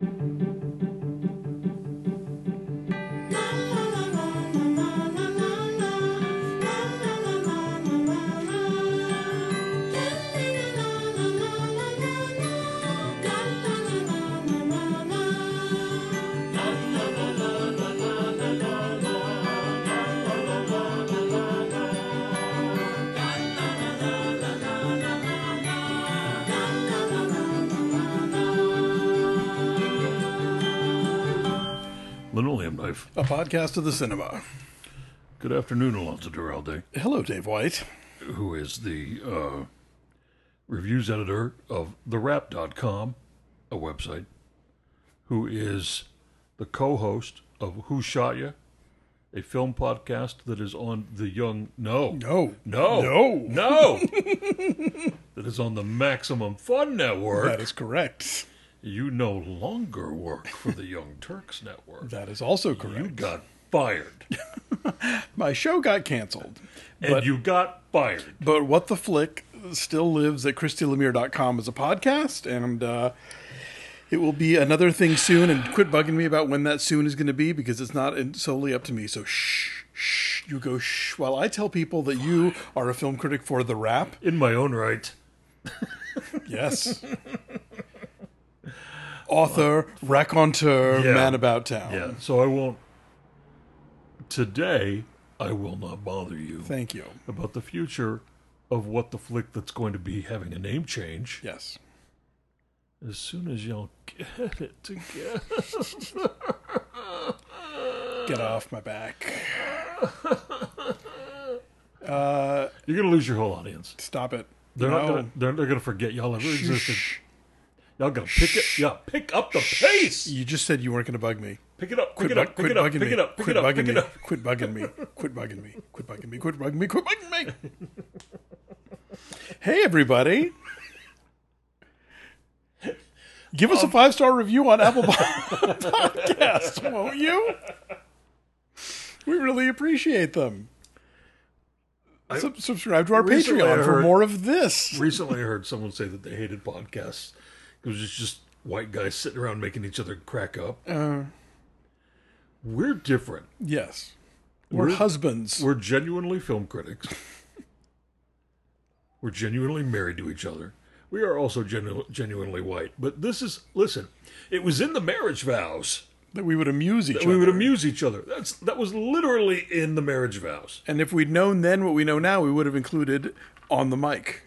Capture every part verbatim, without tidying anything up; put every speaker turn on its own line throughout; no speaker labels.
Linoleum Knife.
A podcast of the cinema.
Good afternoon, Alonzo Duralde,
Hello, Dave White.
who is the uh, reviews editor of the wrap dot com, a website, who is the co-host of Who Shot Ya?, a film podcast that is on the Young... No.
No.
No.
No.
No. That is on the Maximum Fun Network.
That is correct.
You no longer work for the Young Turks Network.
That is also correct.
You got fired.
My show got canceled.
And
But,
you got fired.
but What the Flick still lives at Christy Lemire dot com as a podcast, and uh, it will be another thing soon. And quit bugging me about when that soon is going to be, because it's not solely up to me. So shh, shh, you go shh, while I tell people that you are a film critic for The Wrap.
In my own right.
Yes. Author, raconteur,
Yeah.
man about town.
Yeah, so I won't... Today, I will not bother you
Thank you.
about the future of What the Flick that's going to be having a name change.
Yes.
As soon as y'all get it together.
Get off my back. Uh,
You're going to lose your whole audience.
stop it.
They're
No.
not going to they're, they're going to forget y'all ever existed.
Shh.
Y'all got to pick it. Yeah, pick up the pace.
You just said you weren't going to bug me.
Pick it up. Pick
Quit,
it
bu-
up. Pick
quit
it up.
bugging
Pick
me.
it up. Pick
Quit
it up.
bugging
Pick
me.
it up.
Quit bugging me. Quit bugging me. Quit bugging me. Quit bugging me. Quit bugging me. Hey, everybody. Give us a five-star review on Apple Podcasts, won't you? We really appreciate them. Sub- subscribe to our
recently I
Patreon for
heard-
more of this.
Recently, I heard someone say that they hated podcasts. It was just, just white guys sitting around making each other crack up.
Uh,
We're different.
yes. We're,
We're-
husbands.
We're genuinely film critics. We're genuinely married to each other. We are also genu- genuinely white. But this is, listen, it was in the marriage vows
that we would amuse each
that
other.
we would amuse each other. That's That was literally in the marriage vows.
And if we'd known then what we know now, we would have included on the mic.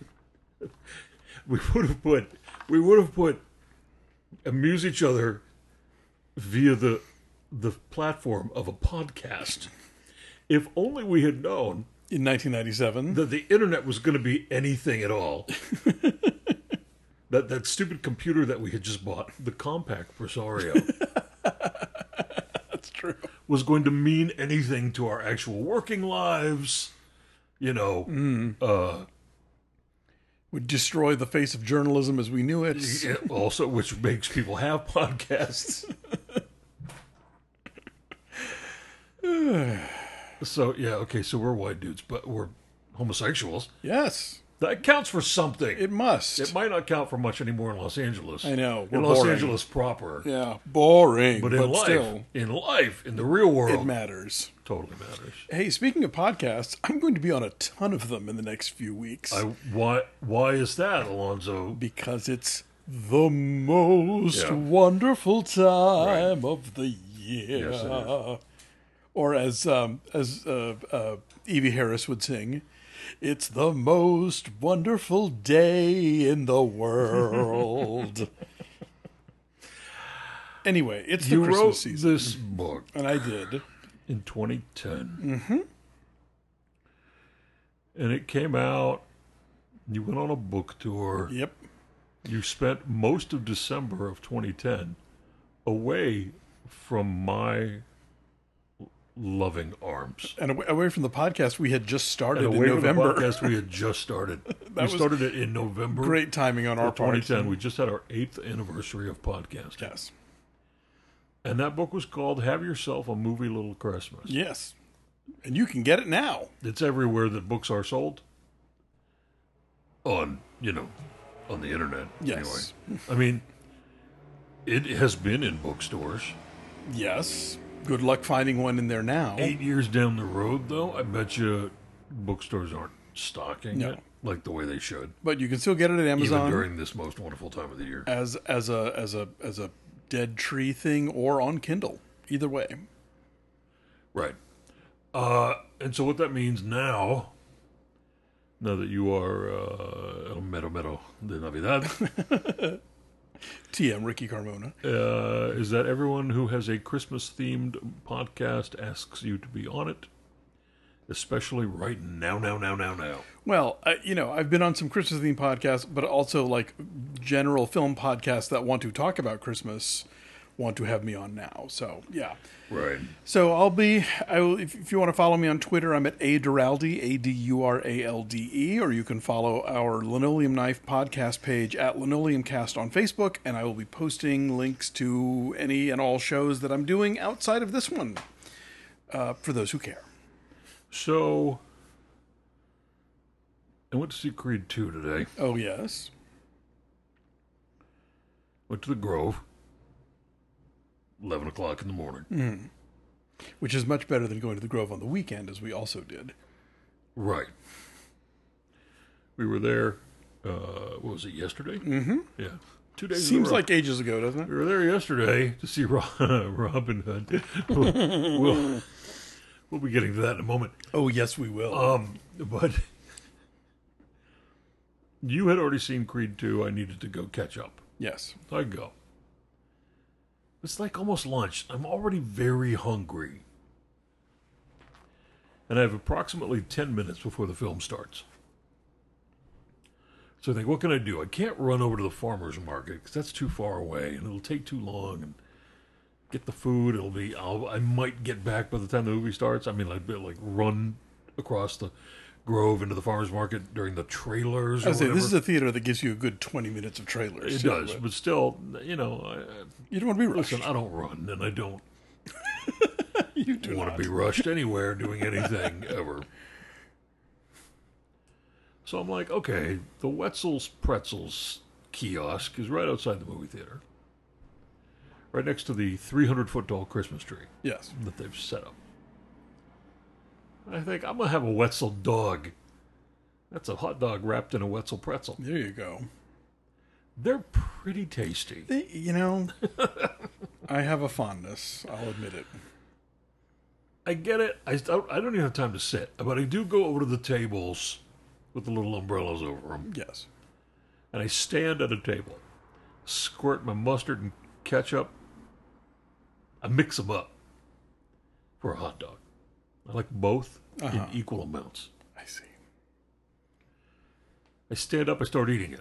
We would have put, we would have put, amuse each other via the the platform of a podcast. If only we had known
In nineteen ninety-seven.
that the internet was going to be anything at all. that that stupid computer that we had just bought, the Compaq Presario,
That's true.
was going to mean anything to our actual working lives. You know,
Mm.
uh,
Would destroy the face of journalism as we knew it.
yeah, also which makes people have podcasts. So yeah, okay, so we're white dudes, but we're homosexuals.
Yes,
That counts for something.
it must.
It might not count for much anymore in Los Angeles.
I know, we're
In Los
boring.
Angeles proper.
Yeah, boring,
But
but,
in life,
still,
in life, in the real world,
it matters.
totally matters.
Hey, speaking of podcasts, I'm going to be on a ton of them in the next few weeks
I why why is that, Alonzo?
because it's the most
Yeah.
wonderful time of the year.
Yes, it is.
Or as um, as uh, uh, Evie Harris would sing, it's the most wonderful day in the world. Anyway, it's the
You
Christmas
wrote
season,
this book
and I did.
in twenty ten. Mm-hmm. And it came out, you went on a book tour.
Yep.
You spent most of December of twenty ten away from my loving arms.
And away, away from the podcast we had just started
And
in
away from the
November.
podcast we had just started. we
was
started it in November
Great timing on our
of twenty ten.
part.
We just had our eighth anniversary of podcasting.
Yes.
And that book was called Have Yourself a Movie Little Christmas.
Yes. And you can get it now.
It's everywhere that books are sold. On, you know, on the internet.
Yes.
Anyway. I mean, It has been in bookstores.
Yes. Good luck finding one in there now.
Eight years down the road, though, I bet you bookstores aren't stocking
No.
it like the way they should.
But you can still get it at Amazon
Even during this most wonderful time of the year.
as as a as a as a dead tree thing or on Kindle. Either way.
Right. Uh, and so what that means now, now that you are uh, El Mero Mero de Navidad,
T M Ricky Carmona.
uh, is that everyone who has a Christmas-themed podcast asks you to be on it, especially right now, now, now, now, now.
Well, I, you know, I've been on some Christmas themed podcasts, but also like general film podcasts that want to talk about Christmas want to have me on now. So yeah.
Right.
So I'll be. I will, if, if you want to follow me on Twitter, I'm at A Duralde, A D U R A L D E, or you can follow our Linoleum Knife podcast page at Linoleumcast on Facebook, and I will be posting links to any and all shows that I'm doing outside of this one, uh, for those who care.
So, I went to see Creed two today.
Oh yes.
Went to the Grove. eleven o'clock in the morning.
Mm. Which is much better than going to the Grove on the weekend, as we also did.
Right. We were there, uh, what was it, yesterday?
Mm-hmm.
Yeah. Two days
Seems
in a row.
like ages ago, doesn't it?
We were there yesterday to see Ro- Robin Hood. we'll, we'll, we'll be getting to that in a moment.
Oh, yes, we will.
Um, but you had already seen Creed two. I needed to go catch up.
yes.
So I go. It's like almost lunch. I'm already very hungry. And I have approximately ten minutes before the film starts. So I think, what can I do? I can't run over to the farmer's market because that's too far away and it'll take too long. And get the food. It'll be, I'll, I might get back by the time the movie starts. I mean, like, like run across the Grove into the farmer's market during the trailers or
I was saying,
whatever.
this is a theater that gives you a good twenty minutes of trailers.
It
so,
does,
but
but still, you know, I,
you don't want to be rushed.
listen, I don't run and I don't
you do
want
not.
to be rushed anywhere doing anything ever. So I'm like, okay, the Wetzel's Pretzels kiosk is right outside the movie theater. Right next to the three hundred foot tall Christmas tree
Yes.
that they've set up. I think I'm going to have a Wetzel dog. That's a hot dog wrapped in a Wetzel pretzel.
There you go.
They're pretty tasty.
They, you know, I have a fondness. I'll admit it.
I get it. I don't, I don't even have time to sit, but I do go over to the tables with the little umbrellas over them,
Yes.
and I stand at a table, squirt my mustard and ketchup. I mix them up for a hot dog. I like both
Uh-huh.
in equal amounts.
I see.
I stand up, I start eating it.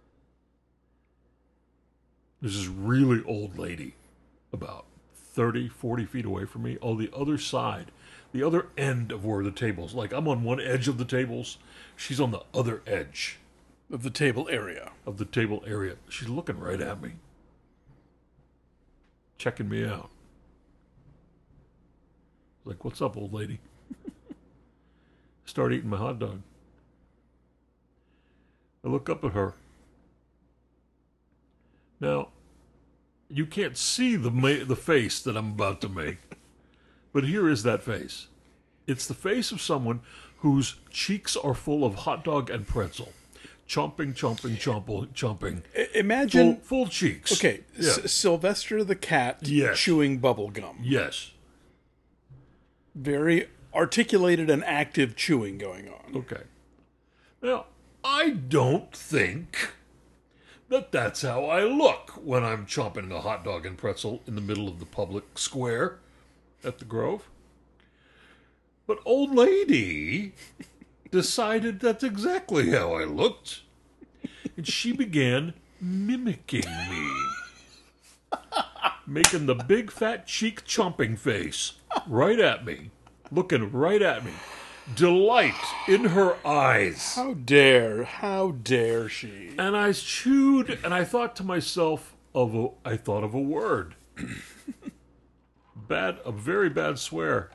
There's this really old lady about thirty, forty feet away from me, on the other side, the other end of where the tables, like I'm on one edge of the tables, she's on the other edge
Of the table area.
of the table area. She's looking right at me, checking me out. Like, what's up, old lady? Start eating my hot dog. I look up at her. Now, you can't see the ma- the face that I'm about to make, but here is that face. It's the face of someone whose cheeks are full of hot dog and pretzel. Chomping, chomping, chomping, chomping.
I- imagine,
Full, full cheeks.
okay,
Yeah.
S- Sylvester the cat
Yes.
chewing bubble gum.
Yes.
Very articulated and active chewing going on.
Okay. Now, I don't think that that's how I look when I'm chomping a hot dog and pretzel in the middle of the public square at the Grove. But old lady decided that's exactly how I looked. And she began mimicking me. Making the big fat cheek chomping face right at me. Looking right at me. Delight in her eyes.
How dare, how dare she?
And I chewed, and I thought to myself of a, I thought of a word. Bad, a very bad swear.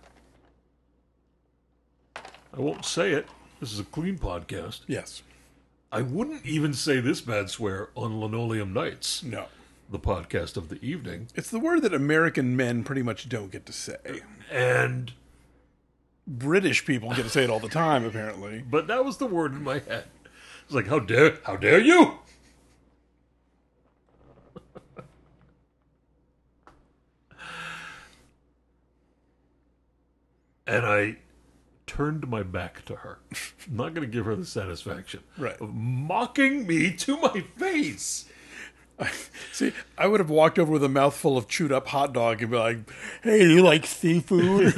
I won't say it. This is a clean podcast.
Yes.
I wouldn't even say this bad swear on Linoleum Nights.
No.
the podcast of the evening.
It's the word that American men pretty much don't get to say.
And
British people get to say it all the time, apparently.
but that was the word in my head. It's like, how dare, how dare you? And I turned my back to her. I'm not going to give her the satisfaction
Right.
of mocking me to my face.
See, I would have walked over with a mouthful of chewed up hot dog and be like, "Hey, do you like seafood?"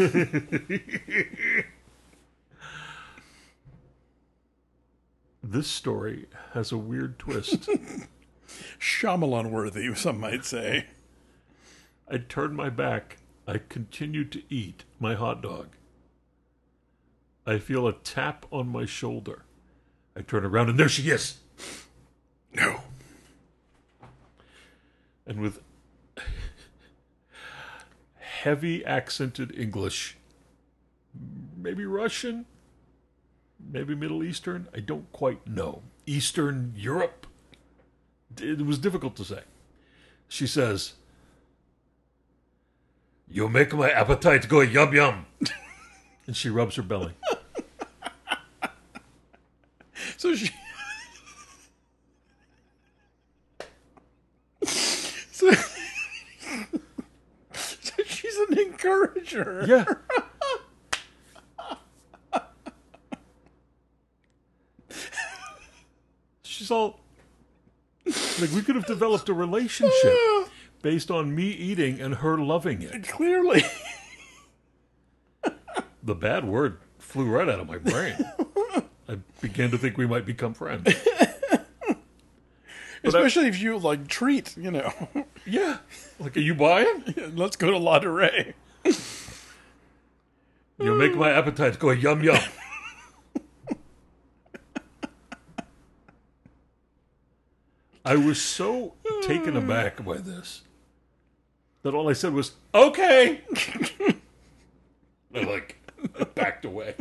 This story has a weird twist.
Shyamalan worthy, some might say.
I turned my back. I continued to eat my hot dog. I feel a tap on my shoulder. I turn around and there she is.
No.
And with heavy accented English, maybe Russian, maybe Middle Eastern, I don't quite know. Eastern Europe. It was difficult to say. She says, "You make my appetite go yum yum." And she rubs her belly.
So she... so... so she's an encourager.
Yeah. She's all like, we could have developed a relationship based on me eating and her loving it.
Clearly.
The bad word flew right out of my brain. I began to think we might become friends.
Especially I, if you, like, treat, you know.
Yeah. Like, are you buying?
Let's go to La Durée.
You make my appetite go yum yum. I was so taken aback by this that all I said was, "Okay." I, like, backed away.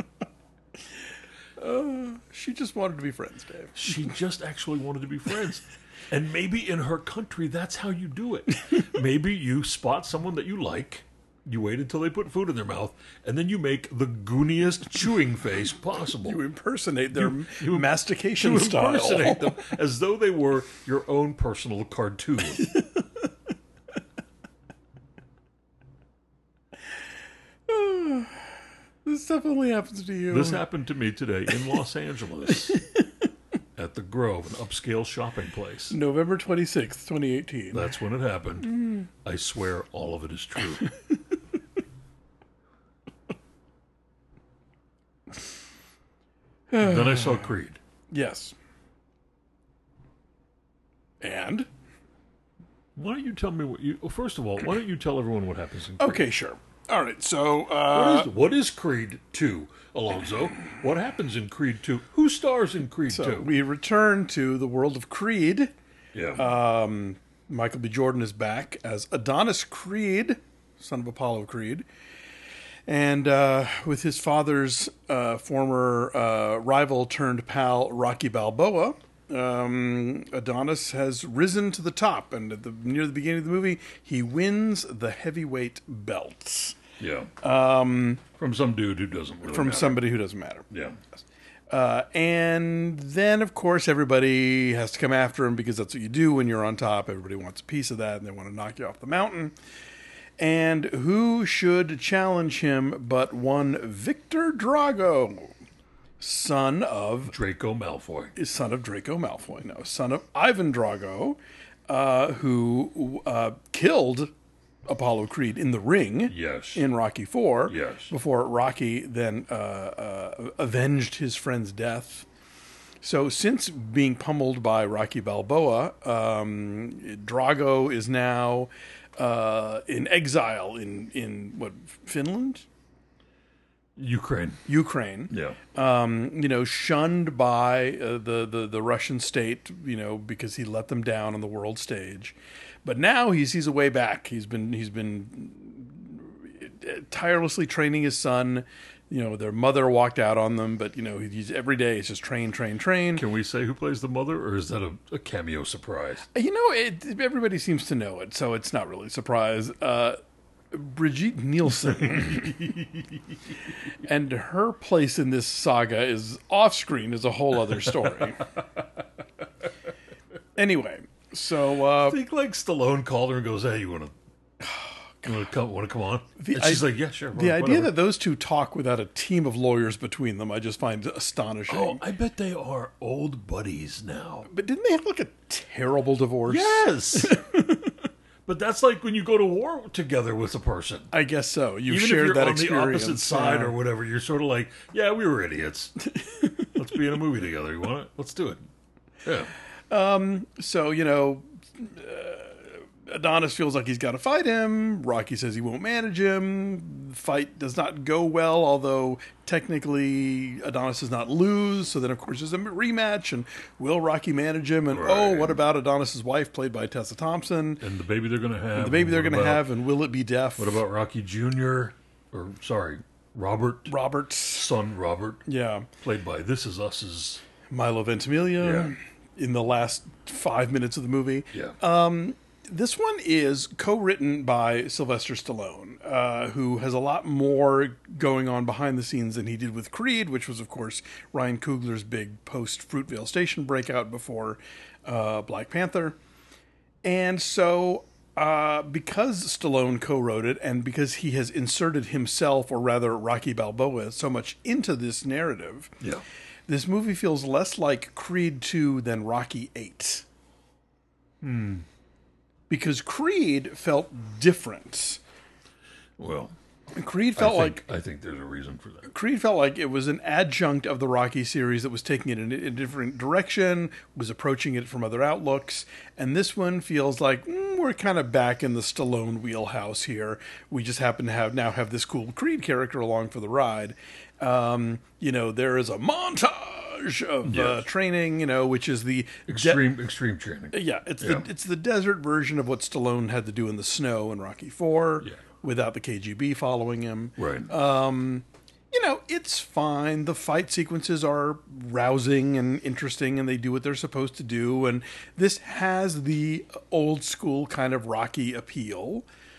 Uh, she just wanted to be friends, Dave.
She just actually wanted to be friends. And maybe in her country, that's how you do it. Maybe you spot someone that you like, you wait until they put food in their mouth, and then you make the gooniest chewing face possible.
You impersonate their
You- you-
mastication
You
style.
impersonate them as though they were your own personal cartoon.
This definitely happens to you.
This happened to me today in Los Angeles at the Grove, an upscale shopping place.
November twenty-sixth, twenty eighteen.
That's when it happened. I swear all of it is true. Then I saw Creed.
Yes. And?
Why don't you tell me what you... Well, first of all, why don't you tell everyone what happens in Creed?
Okay, sure. All right, so...
What
Uh,
is, what is Creed two, Alonzo? What happens in Creed two? Who stars in Creed
so
two?
we return to the world of Creed.
Yeah.
Um, Michael B. Jordan is back as Adonis Creed, son of Apollo Creed. And uh, with his father's uh, former uh, rival turned pal, Rocky Balboa, um, Adonis has risen to the top. And at the, near the beginning of the movie, he wins the heavyweight belts
yeah. Um, from some dude who doesn't really
from
matter.
somebody who doesn't matter.
Yeah.
Uh, and then, of course, everybody has to come after him because that's what you do when you're on top. Everybody wants a piece of that, and they want to knock you off the mountain. And who should challenge him but one Victor Drago, son of
Draco Malfoy.
son of Draco Malfoy, no, son of Ivan Drago, uh, who uh, killed Apollo Creed in the ring.
Yes.
In Rocky Four.
Yes.
Before Rocky then uh, uh, avenged his friend's death. So since being pummeled by Rocky Balboa, um, Drago is now uh, in exile in, in what, Finland?
Ukraine.
Ukraine.
Yeah.
Um, you know, shunned by uh, the, the, the Russian state, you know, because he let them down on the world stage. But now he sees a way back. He's been he's been tirelessly training his son you know, their mother walked out on them, but, you know, he's every day it's just train, train, train.
Can we say who plays the mother, or is that a, a cameo surprise?
You know, it, everybody seems to know it, so it's not really a surprise. Uh, Brigitte Nielsen. And her place in this saga is off-screen is a whole other story. Anyway, so... Uh,
I think, like, Stallone called her and goes, hey, you want to... You want to come? Want to come on?
The,
and she's
I,
like, "Yeah, sure."
The
whatever.
idea that those two talk without a team of lawyers between them, I just find astonishing.
Oh, I bet they are old buddies now.
But didn't they have like a terrible divorce?
Yes. But that's like when you go to war together with a person.
I guess so. You've
Even
shared
if you're
that
on
experience.
the opposite side
yeah.
or whatever, you're sort of like, "Yeah, we were idiots. Let's be in a movie together. You want it? Let's do it." Yeah.
Um. So you know. Uh, Adonis feels like he's got to fight him. Rocky says he won't manage him. The fight does not go well, although technically Adonis does not lose. So then, of course, there's a rematch. And will Rocky manage him? And,
Right.
oh, what about Adonis's wife, played by Tessa Thompson?
And the baby they're going to have.
The baby they're
What
going to
about-
have, and will it be deaf?
What about Rocky Junior? Or, sorry, Robert.
Robert's
Son Robert.
Yeah.
Played by This Is Us's.
Milo Ventimiglia
Yeah.
in the last five minutes of the movie.
Yeah.
Um, this one is co-written by Sylvester Stallone, uh, who has a lot more going on behind the scenes than he did with Creed, which was, of course, Ryan Coogler's big post-Fruitvale Station breakout before uh, Black Panther. And so, uh, because Stallone co-wrote it, and because he has inserted himself, or rather Rocky Balboa, so much into this narrative,
Yeah.
this movie feels less like Creed two than Rocky eight.
Hmm.
Because Creed felt different.
Well,
Creed
I
felt
think,
like
I think there's a reason for that.
Creed felt like it was an adjunct of the Rocky series that was taking it in a different direction, was approaching it from other outlooks, and this one feels like mm, we're kind of back in the Stallone wheelhouse here. We just happen to have now have this cool Creed character along for the ride. Um, you know, there is a montage of uh,
Yes.
training, you know, which is the de-
Extreme, extreme training.
yeah, it's
Yeah.
the it's the desert version of what Stallone had to do in the snow in Rocky four,
Yeah.
without the K G B following him.
Right.
Um, you know, it's fine. The fight sequences are rousing and interesting, and they do what they're supposed to do. And this has the old school kind of Rocky appeal,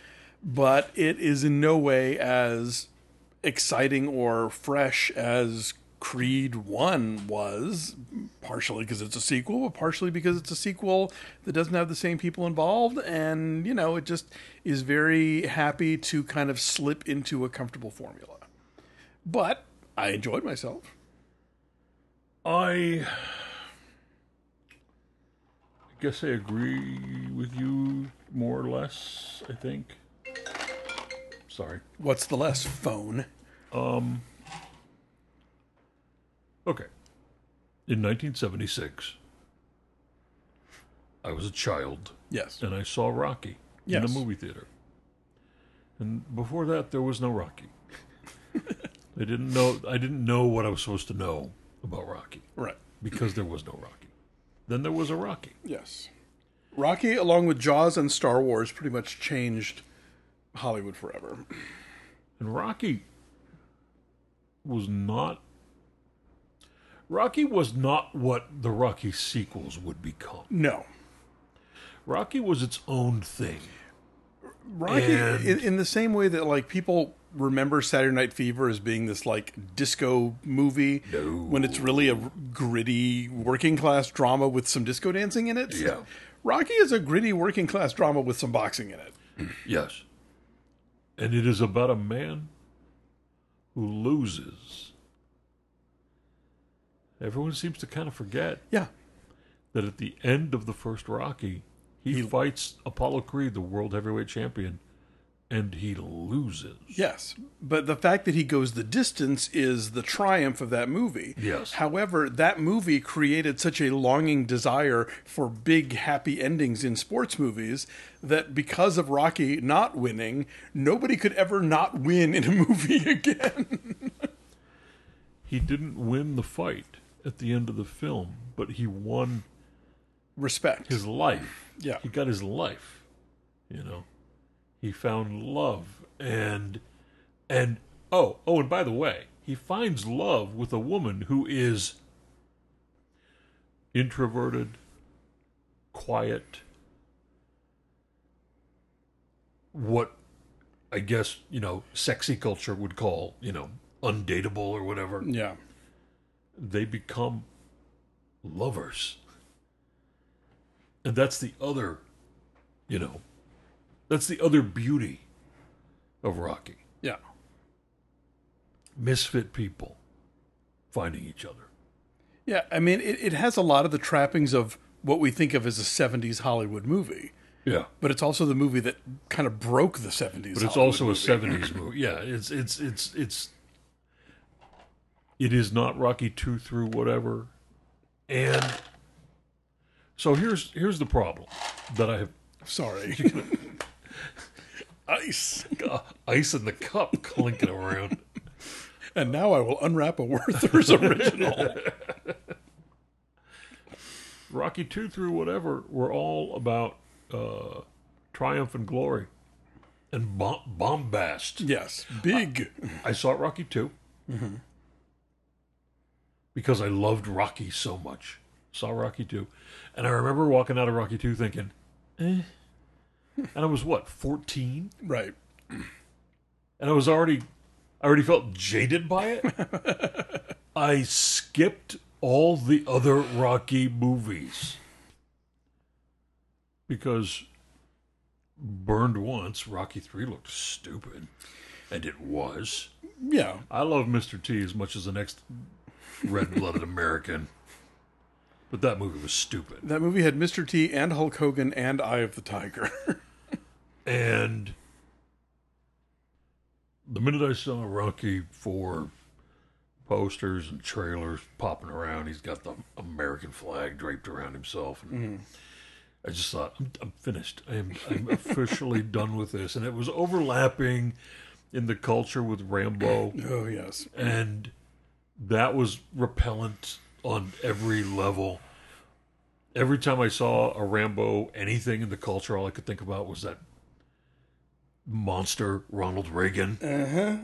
but it is in no way as exciting or fresh as Creed one was, partially because it's a sequel, but partially because it's a sequel that doesn't have the same people involved, and, you know, it just is very happy to kind of slip into a comfortable formula. But I enjoyed myself.
I guess I agree with you more or less, I think. Sorry.
What's the less phone?
Um. Okay. In nineteen seventy-six, I was a child
Yes.
and I saw Rocky in
Yes.
a movie theater. And before that, there was no Rocky. I didn't know. I didn't know what I was supposed to know about Rocky
Right.
because there was no Rocky. Then there was a Rocky.
Yes. Rocky, along with Jaws and Star Wars, pretty much changed Hollywood forever.
And Rocky was not. Rocky was not what the Rocky sequels would become.
No.
Rocky was its own thing.
Rocky,
And-
in, in the same way that, like, people remember Saturday Night Fever as being this, like, disco movie,
No.
when it's really a gritty working class drama with some disco dancing in it.
Yeah.
Rocky is a gritty working class drama with some boxing in it.
Yes. And it is about a man who loses. Everyone seems to kind of forget
Yeah.
that at the end of the first Rocky, he,
He-
fights Apollo Creed, the world heavyweight champion, and he loses.
Yes, but the fact that he goes the distance is the triumph of that movie.
Yes.
However, that movie created such a longing desire for big, happy endings in sports movies that because of Rocky not winning, nobody could ever not win in a movie again.
He didn't win the fight at the end of the film, but he won
Respect.
his life.
Yeah.
He got his life, you know. He found love and and oh, oh and by the way, he finds love with a woman who is introverted, quiet, what I guess, you know, sexy culture would call, you know, undateable or whatever.
Yeah.
They become lovers. And that's the other, you know, that's the other beauty of Rocky.
Yeah.
Misfit people finding each other.
Yeah, I mean, it, it has a lot of the trappings of what we think of as a seventies Hollywood movie.
Yeah.
But it's also the movie that kind of broke the seventies.
But it's
Hollywood
also
movie.
a seventies movie. Yeah, it's it's it's it's it is not Rocky two through whatever. And so here's here's the problem that I have.
Sorry. Ice.
Uh, ice in the cup clinking around.
And now I will unwrap a Werther's original.
Rocky two through whatever were all about uh, triumph and glory and bom- bombast.
Yes, big.
I saw Rocky two mm-hmm. because I loved Rocky so much. Saw Rocky two. And I remember walking out of Rocky two thinking, eh. And I was, what, fourteen?
Right.
And I was already, I already felt jaded by it. I skipped all the other Rocky movies. Because burned once, Rocky three looked stupid. And it was.
Yeah.
I love Mister T as much as the next red-blooded American. But that movie was stupid.
That movie had Mister T and Hulk Hogan and Eye of the Tiger.
And the minute I saw Rocky four posters and trailers popping around, he's got the American flag draped around himself. And mm-hmm. I just thought, I'm, I'm finished. I am I'm officially done with this. And it was overlapping in the culture with Rambo.
Oh, yes.
And that was repellent on every level. Every time I saw a Rambo anything in the culture, all I could think about was that monster Ronald Reagan.
Uh-huh.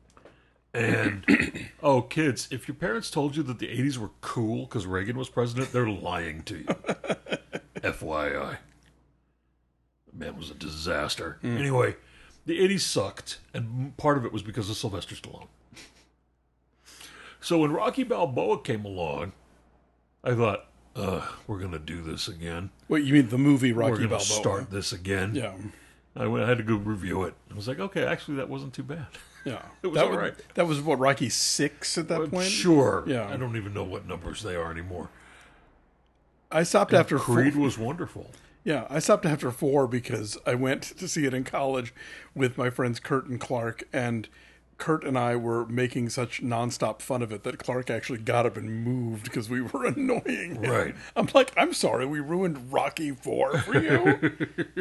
And, oh, kids, if your parents told you that the eighties were cool because Reagan was president, they're lying to you. F Y I. The man was a disaster. Mm. Anyway, the eighties sucked, and part of it was because of Sylvester Stallone. So when Rocky Balboa came along, I thought, uh, we're going to do this again.
Wait, you mean the movie Rocky
Balboa? We're going to
Balboa.
start this again.
Yeah.
I went. I had to go review it. I was like, okay, actually, that wasn't too bad.
Yeah,
it was
that
all
was,
right.
That was what, Rocky six at that
well,
point.
Sure.
Yeah.
I don't even know what numbers they are anymore.
I stopped
and
after
Creed
four.
was wonderful.
Yeah, I stopped after four because I went to see it in college with my friends Kurt and Clark, and Kurt and I were making such nonstop fun of it that Clark actually got up and moved because we were annoying him.
Right.
I'm like, I'm sorry, we ruined Rocky four for you.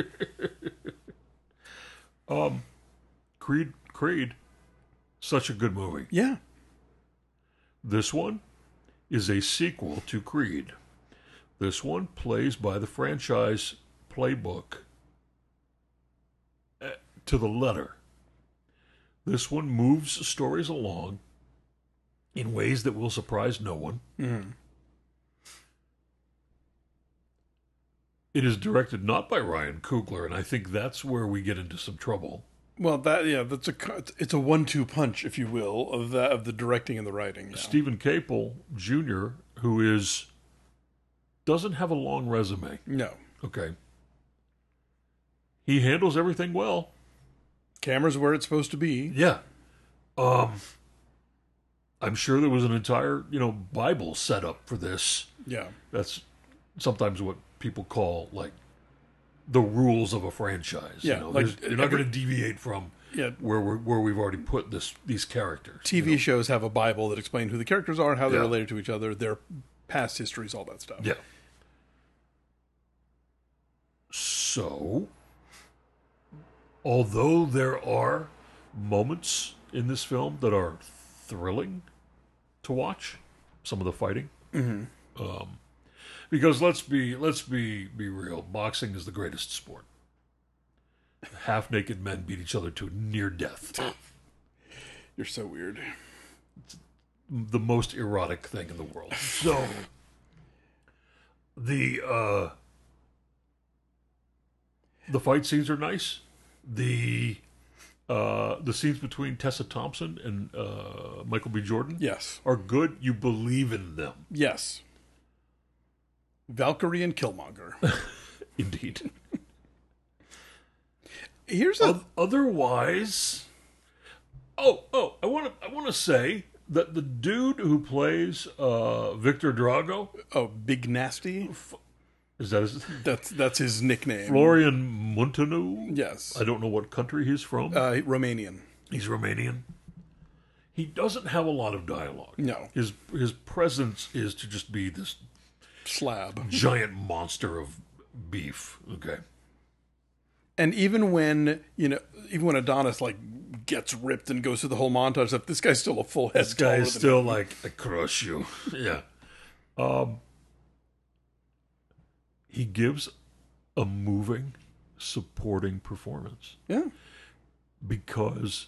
um, Creed, Creed, such a good movie.
Yeah.
This one is a sequel to Creed. This one plays by the franchise playbook to the letter. This one moves stories along in ways that will surprise no one.
Mm.
It is directed not by Ryan Coogler, and I think that's where we get into some trouble.
Well, that yeah, that's a it's a one-two punch, if you will, of that of the directing and the writing. Yeah.
Stephen Capel Junior, who is doesn't have a long resume.
No.
Okay. He handles everything well.
Camera's where it's supposed to be.
Yeah. Um, I'm sure there was an entire, you know, Bible set up for this.
Yeah.
That's sometimes what people call, like, the rules of a franchise.
Yeah.
You know,
like
you're not going to deviate from
yeah.
where we're, where we've already put this these characters.
T V
you know?
shows have a Bible that explain who the characters are, how they're
Yeah.
related to each other, their past histories, all that stuff.
Yeah. So, although there are moments in this film that are thrilling to watch, some of the fighting,
Mm-hmm.
um, because let's be let's be be real, boxing is the greatest sport. Half naked men beat each other to near death.
You're so weird.
the most erotic thing in the world. So the uh, the fight scenes are nice. The uh, the scenes between Tessa Thompson and uh, Michael B. Jordan
Yes.
are good. You believe in them.
Yes. Valkyrie and Killmonger.
Indeed.
Here's a...
O- otherwise, oh, oh, I want to I want to say that the dude who plays uh, Victor Drago,
Oh, Big Nasty?
is that his
That's that's his nickname.
Florian Munteanu?
Yes.
I don't know what country he's from.
Uh, Romanian.
He's Romanian. He doesn't have a lot of dialogue.
No.
His his presence is to just be this
Slab.
giant monster of beef. Okay.
And even when, you know, even when Adonis, like, gets ripped and goes through the whole montage stuff, this guy's still a full head
This guy
taller
is
than
still
him.
like, I crush you. Yeah. Um, he gives a moving, supporting performance
Yeah.
because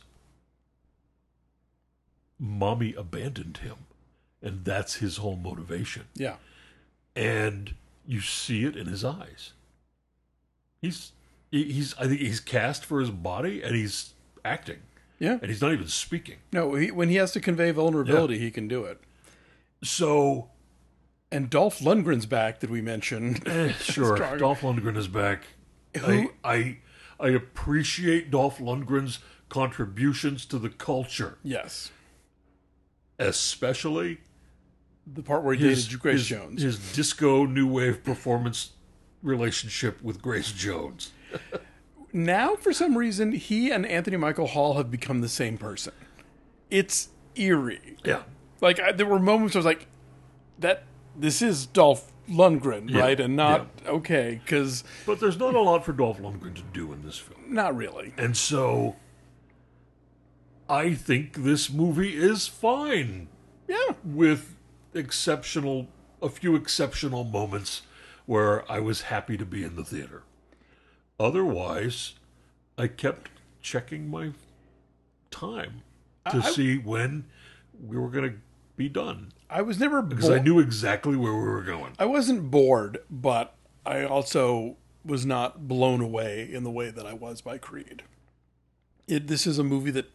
mommy abandoned him. And that's his whole motivation.
Yeah.
And you see it in his eyes. He's, he- he's, I think he's cast for his body and he's acting.
Yeah.
And he's not even speaking.
No, he, when he has to convey vulnerability, he can do it.
So,
And Dolph Lundgren's back that we mentioned.
eh, sure,
Strong.
Dolph Lundgren is back. I,
Who-
I I appreciate Dolph Lundgren's contributions to the culture,
Yes.
especially
The part where he
his,
dated Grace
his,
Jones.
his disco new wave performance relationship with Grace Jones.
Now, for some reason, he and Anthony Michael Hall have become the same person. It's eerie.
Yeah,
Like, I, there were moments where I was like, that, this is Dolph Lundgren,
Yeah.
right? And not, okay, because
but there's not a lot for Dolph Lundgren to do in this film,
not really.
and so I think this movie is fine.
Yeah.
With exceptional, a few exceptional moments where I was happy to be in the theater. Otherwise, I kept checking my time to
I-
see when we were going to be done.
I was never
Because
bored.
I knew exactly where we were going.
I wasn't bored, but I also was not blown away in the way that I was by Creed. It, this is a movie that,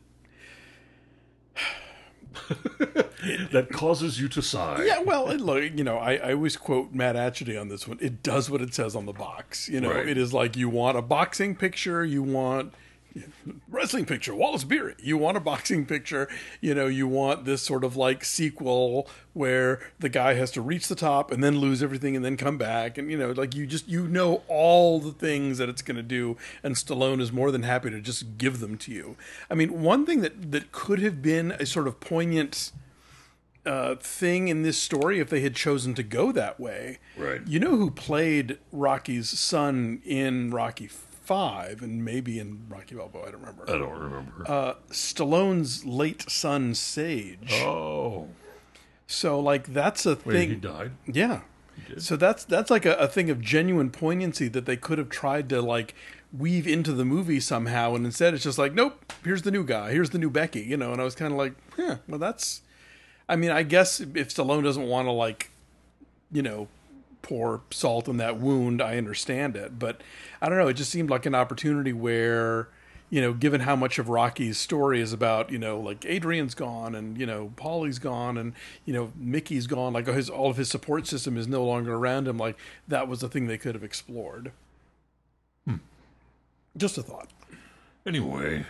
That causes you to sigh.
yeah, well, it, look, you know, I, I always quote Matt Atchity on this one. It does what it says on the box. You know,
Right.
it is like you want a boxing picture, you want wrestling picture, Wallace Beery. You want a boxing picture, you know, you want this sort of like sequel where the guy has to reach the top and then lose everything and then come back. And, you know, like you just, you know, all the things that it's going to do. And Stallone is more than happy to just give them to you. I mean, one thing that, that could have been a sort of poignant uh, thing in this story if they had chosen to go that way.
Right.
You know who played Rocky's son in Rocky Five and maybe in Rocky Balboa? I don't remember.
I don't remember.
Uh, Stallone's late son Sage.
oh.
So like that's a
Wait,
thing.
he died?
Yeah.
did?
So that's that's like a, a thing of genuine poignancy that they could have tried to like weave into the movie somehow, and instead it's just like, nope, here's the new guy, here's the new Becky, you know. And I was kind of like, yeah, well, that's. I mean, I guess if Stallone doesn't want to like, you know, pour salt in that wound, I understand it, but I don't know. It just seemed like an opportunity where, you know, given how much of Rocky's story is about, you know, like Adrian's gone and, you know, Paulie's gone and, you know, Mickey's gone, like his, all of his support system is no longer around him. Like that was the thing they could have explored.
Hmm.
Just a thought.
Anyway.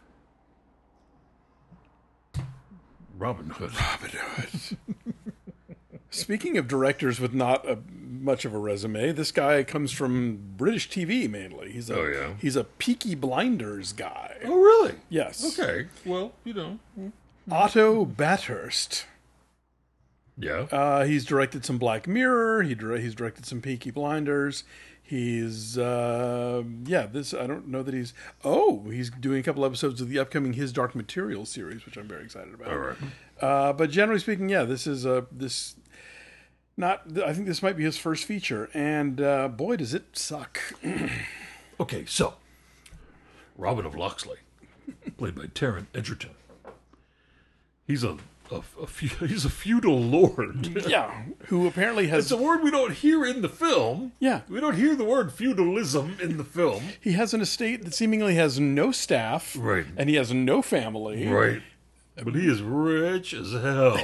Robin Hood.
Robin Hood. Speaking of directors with not a, much of a resume, this guy comes from British T V mainly. He's a,
Oh, yeah?
He's a Peaky Blinders guy.
Oh, really?
Yes.
Okay. Well, you know.
Otto Bathurst.
Yeah.
Uh, he's directed some Black Mirror. He dir- he's directed some Peaky Blinders. He's uh, yeah. This I don't know that he's. Oh, he's doing a couple episodes of the upcoming His Dark Materials series, which I'm very excited about.
All right.
Uh, but generally speaking, yeah, this is a this. Not. I think this might be his first feature, and uh, boy, does it suck.
Okay, so Robin of Locksley, played by Taron Egerton. He's a a, a feu- he's a feudal lord.
Yeah, who apparently has
It's a word we don't hear in the film.
Yeah.
We don't hear the word feudalism in the film.
he has an estate that seemingly has no staff,
Right.
and he has no family.
Right. But he is rich as hell.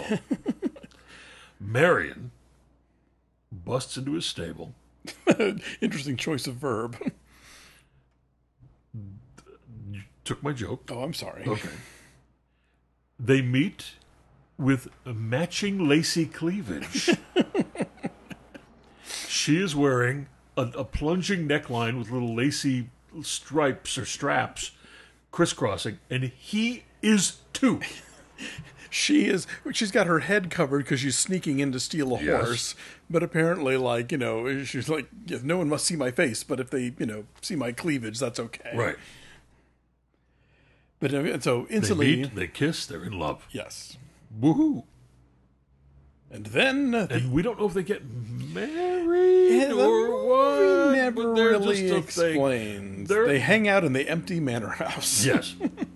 Marion busts into his stable.
Interesting choice of verb.
You took my joke.
Oh, I'm sorry.
Okay. They meet with matching lacy cleavage. She is wearing a, a plunging neckline with little lacy stripes or straps crisscrossing, and he is too.
She is. She's got her head covered because she's sneaking in to steal a
Yes.
horse. But apparently, like you know, she's like, yeah, no one must see my face. But if they, you know, see my cleavage, that's okay.
Right.
But uh, so
They
instantly,
meet, they kiss, they're in love.
yes.
Woohoo!
And then uh, the
And we don't know if they get married
Yeah, the
or what.
movie never
but they're
really
just a thing.
explains.
They're-
They hang out in the empty manor house.
Yes.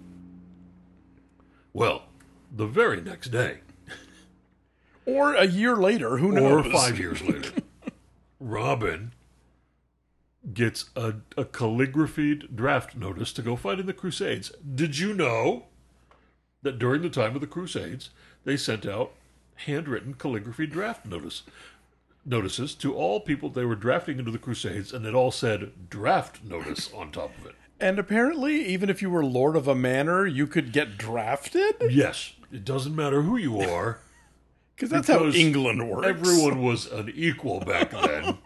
Well, the very next day,
Or a year later, who
or
knows?
five years later, Robin gets a, a calligraphied draft notice to go fight in the Crusades. Did you know that during the time of the Crusades, they sent out handwritten calligraphy draft notice notices to all people they were drafting into the Crusades, and it all said draft notice on top of it.
And apparently, even if you were lord of a manor, you could get drafted?
Yes, it doesn't matter who you are.
Because that's
Because
how England works.
Everyone was an equal back then.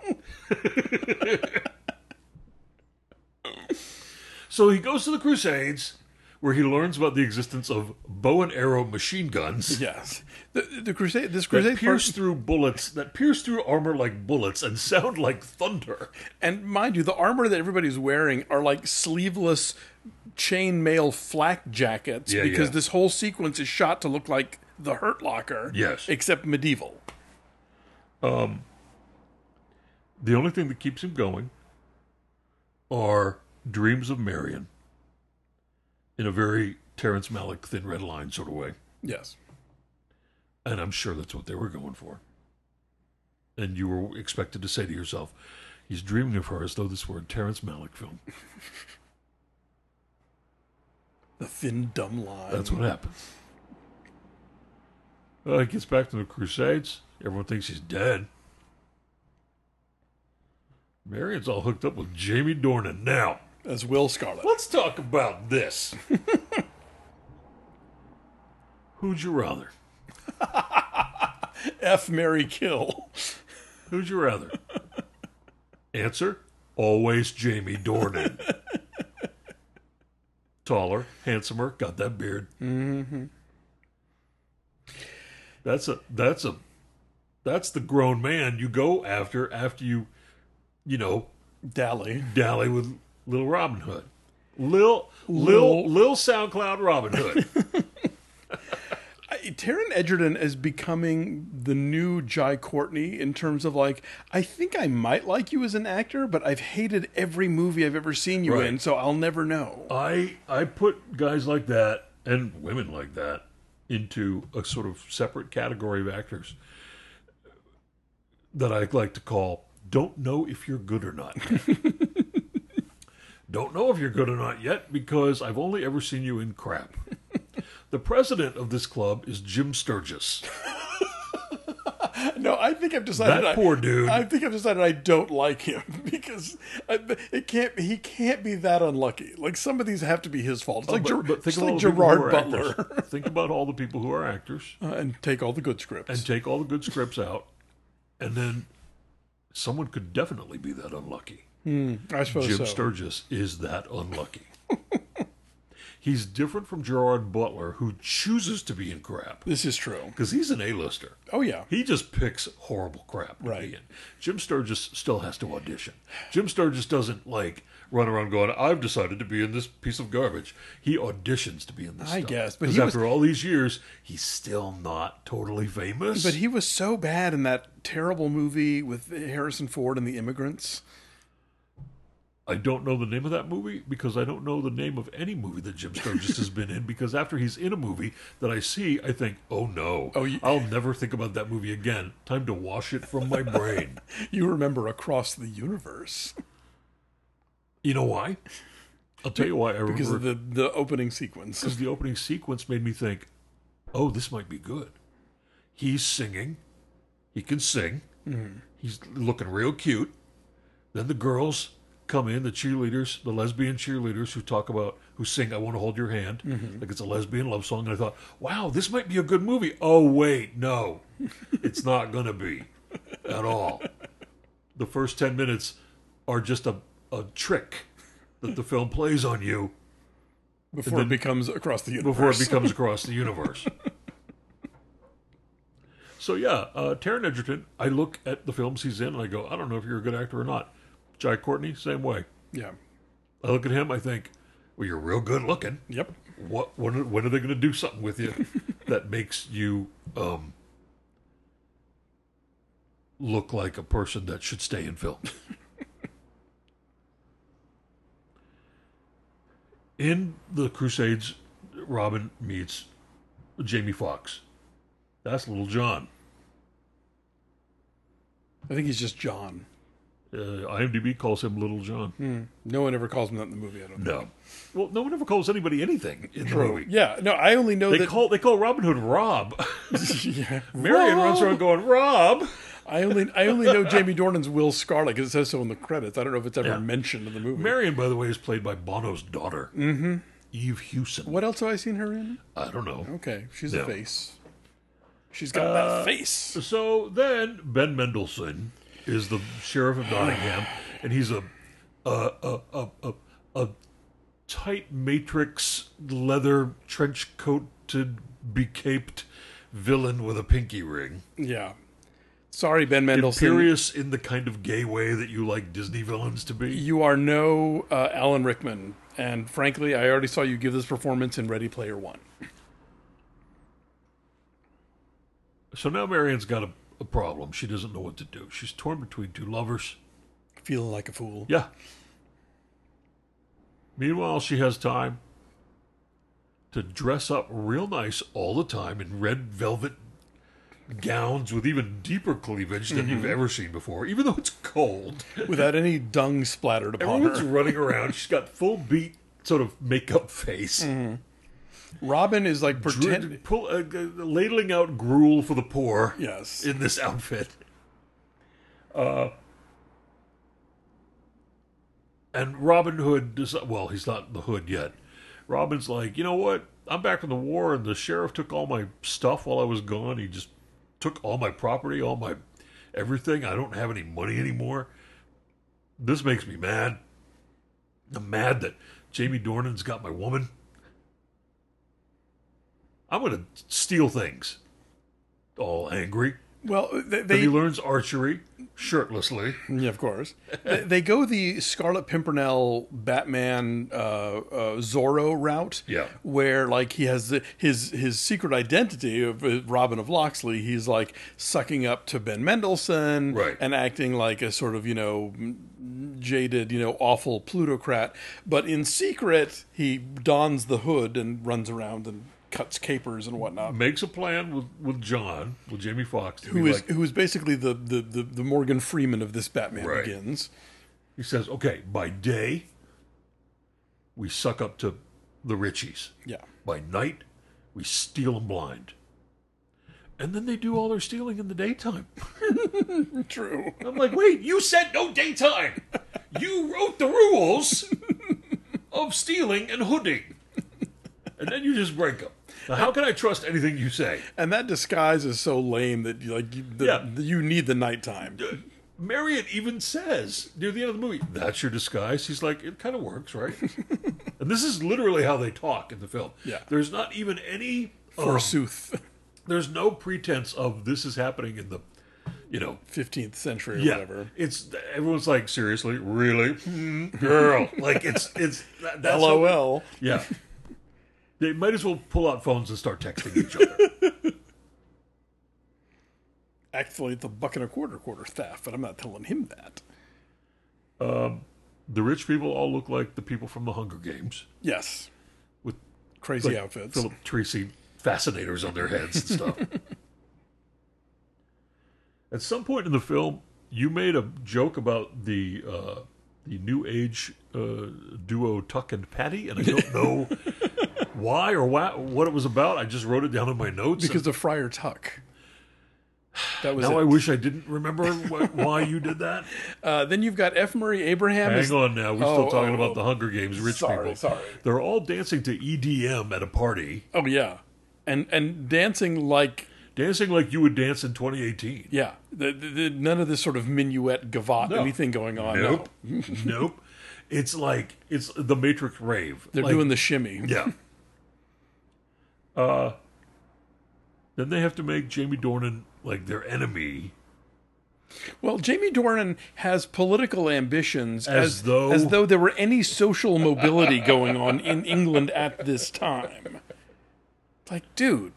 So he goes to the Crusades, where he learns about the existence of bow and arrow machine guns
Yes. The, the crusade, this
that
crusade
pierce
part,
through bullets, that pierce through armor like bullets and sound like thunder.
and mind you, the armor that everybody's wearing are like sleeveless chainmail flak jackets
Yeah,
because
yeah.
this whole sequence is shot to look like the Hurt Locker.
Yes.
Except medieval.
The only thing that keeps him going are dreams of Marion in a very Terrence Malick Thin Red Line sort of way.
Yes.
And I'm sure that's what they were going for. And you were expected to say to yourself, he's dreaming of her as though this were a Terrence Malick film.
The thin, dumb line.
That's what happens. Well, he gets back to the Crusades. Everyone thinks he's dead. Marion's all hooked up with Jamie Dornan. Now,
As Will Scarlet.
let's talk about this. Who'd you rather?
F, Mary, kill.
Who'd you rather? Answer, always Jamie Dornan. Taller, handsomer, got that beard.
Mm-hmm.
That's a that's a that's the grown man you go after after you you know
Dally.
dally with Little Robin Hood. Lil
Lil-
Lil Lil SoundCloud Robin Hood.
I, Taron Egerton is becoming the new Jai Courtney in terms of like, I think I might like you as an actor, but I've hated every movie I've ever seen you
Right.
in, so I'll never know.
I I put guys like that and women like that into a sort of separate category of actors that I like to call don't know if you're good or not. Don't know if you're good or not yet because I've only ever seen you in crap. The president of this club is Jim Sturgis.
No, I think I've decided.
That
I,
poor dude.
I think I've decided I don't like him because I, it can't. He can't be that unlucky. Like some of these have to be his fault. It's like,
But-
Ger-
but think
it's
of all
like
the people who
Gerard
are
Butler,
actors. Think about all the people who are actors
uh, and take all the good scripts.
and take all the good scripts out, and then someone could definitely be that unlucky.
I suppose
Jim
so.
Sturgis is that unlucky. He's different from Gerard Butler, who chooses to be in crap
This is true.
because he's an A-lister.
Oh yeah.
He just picks horrible crap to
Right.
be in. Jim Sturgis still has to audition. Jim Sturgis doesn't like run around going, "I've decided to be in this piece of garbage." He auditions to be in this.
I
stuff.
guess, but
'Cause
he
after
was-
all these years, he's still not totally famous.
But he was so bad in that terrible movie with Harrison Ford and the immigrants.
I don't know the name of that movie because I don't know the name of any movie that Jim Sturgis has been in, because after he's in a movie that I see, I think, oh no,
Oh, you-
I'll never think about that movie again. Time to wash it from my brain.
You remember Across the Universe
You know why? I'll tell you why I
because
remember.
of the, the opening sequence.
Because the opening sequence made me think, oh, this might be good. He's singing. He can sing.
Mm-hmm.
He's looking real cute. Then the girls come in, the cheerleaders, the lesbian cheerleaders who talk about, who sing I Want to Hold Your Hand,
Mm-hmm.
like it's a lesbian love song. And I thought, wow, this might be a good movie. Oh, wait, no. It's not going to be at all. The first ten minutes are just a, a trick that the film plays on you
Before
then-
it becomes Across the Universe.
before it becomes Across the Universe. So yeah, uh, Taron Egerton, I look at the films he's in and I go, I don't know if you're a good actor or not. Jai Courtney, same way.
Yeah.
I look at him, I think, well, you're real good looking.
Yep.
What when, are- when are they going to do something with you that makes you um, look like a person that should stay in film? In The Crusades, Robin meets Jamie Foxx. That's Little John.
I think he's just John.
Uh, IMDb calls him Little John.
No one ever calls him that in the movie, I don't think.
No. Well, no one ever calls anybody anything in the movie.
Yeah. No, I only know
They
that.
call they call Robin Hood Rob.
yeah.
Marion
Rob!
runs around going, Rob.
I only I only know Jamie Dornan's Will Scarlet because it says so in the credits. I don't know if it's ever
Yeah.
mentioned in the movie.
Marion, by the way, is played by Bono's daughter, mm-hmm. Eve Hewson.
What else have I seen her in?
I don't know.
Okay, she's
Yeah.
a face. She's got
Uh,
that face.
So then Ben Mendelsohn is the sheriff of Nottingham, and he's a a a a, a, a tight matrix leather trench coated becaped villain with a pinky ring.
Yeah. Sorry, Ben Mendelsohn.
Imperious in the kind of gay way that you like Disney villains to be.
You are no uh, Alan Rickman, and frankly, I already saw you give this performance in Ready Player One.
So now Marion's got a, a problem. She doesn't know what to do. She's torn between two lovers.
Feeling like a fool.
Yeah. Meanwhile, she has time to dress up real nice all the time in red velvet gowns with even deeper cleavage than you've ever seen before, even though it's cold.
Without any dung splattered upon
Everyone's
her.
running around. She's got full beat sort of makeup face.
Robin is like
Dr-
pretend.
pull, uh, uh, ladling out gruel for the poor
Yes.
in this outfit. Uh, and Robin Hood, does, well, he's not in the hood yet. Robin's like, you know what? I'm back from the war, and the sheriff took all my stuff while I was gone. He just took all my property, all my everything. I don't have any money anymore. This makes me mad. I'm mad that Jamie Dornan's got my woman. I'm going to steal things. All angry.
Well, they,
Then
they
he learns archery shirtlessly.
yeah, of course. they, they go the Scarlet Pimpernel Batman uh, uh, Zorro route.
Yeah.
Where like he has the, his his secret identity of uh, Robin of Locksley. He's like sucking up to Ben Mendelsohn
Right.
and acting like a sort of you know jaded you know awful plutocrat. But in secret, he dons the hood and runs around and cuts capers and whatnot.
Makes a plan with, with John, with Jamie Foxx. To
Who
be
is
like,
who is basically the, the, the, the Morgan Freeman of this Batman
Right.
Begins.
he says, okay, by day, we suck up to the Richies.
Yeah.
By night, we steal them blind. And then they do all their stealing in the daytime.
True.
I'm like, wait, you said no daytime. You wrote the rules of stealing and hooding. And then you just break them. Now, how can I trust anything you say?
And that disguise is so lame that you, like you, the,
Yeah.
the- you need the nighttime.
Marion even says near the end of the movie, that's your disguise. He's like, it kind of works, right? And this is literally how they talk in the film.
Yeah.
There's not even any, um,
Forsooth,
there's no pretense of this is happening in the, you know,
fifteenth century or
yeah.
whatever.
It's, everyone's like, seriously, really? Hmm, girl. Like, it's, it's, that, that's how-
LOL.
yeah. They might as well pull out phones and start texting each other.
Actually, it's a buck and a quarter quarter theft, but I'm not telling him that.
the rich people all look like the people from the Hunger Games
Yes.
with
Crazy
like,
outfits.
Philip Tracy fascinators on their heads and stuff. At some point in the film, you made a joke about the uh, the New Age uh, duo Tuck and Patty, and I don't know why or why, what it was about. I just wrote it down in my notes.
Because of Friar Tuck. That was
now
it.
I wish I didn't remember wh- why you did that.
Uh, then you've got F. Murray Abraham.
Hang
as-
on now. We're
Oh,
still talking
oh,
about
oh.
the Hunger Games rich
Sorry,
people.
sorry.
They're all dancing to E D M at a party.
Oh, yeah. And and dancing like,
Dancing like you would dance in twenty eighteen.
yeah, the, the, the, none of this sort of minuet, gavotte,
No.
anything going on.
Nope.
No.
Nope. It's like, it's the Matrix rave.
They're
Like,
doing the shimmy.
Yeah. Uh, then they have to make Jamie Dornan like their enemy.
Well, Jamie Dornan has political ambitions
As
as,
though-
as though there were any social mobility going on in England at this time. Like, dude.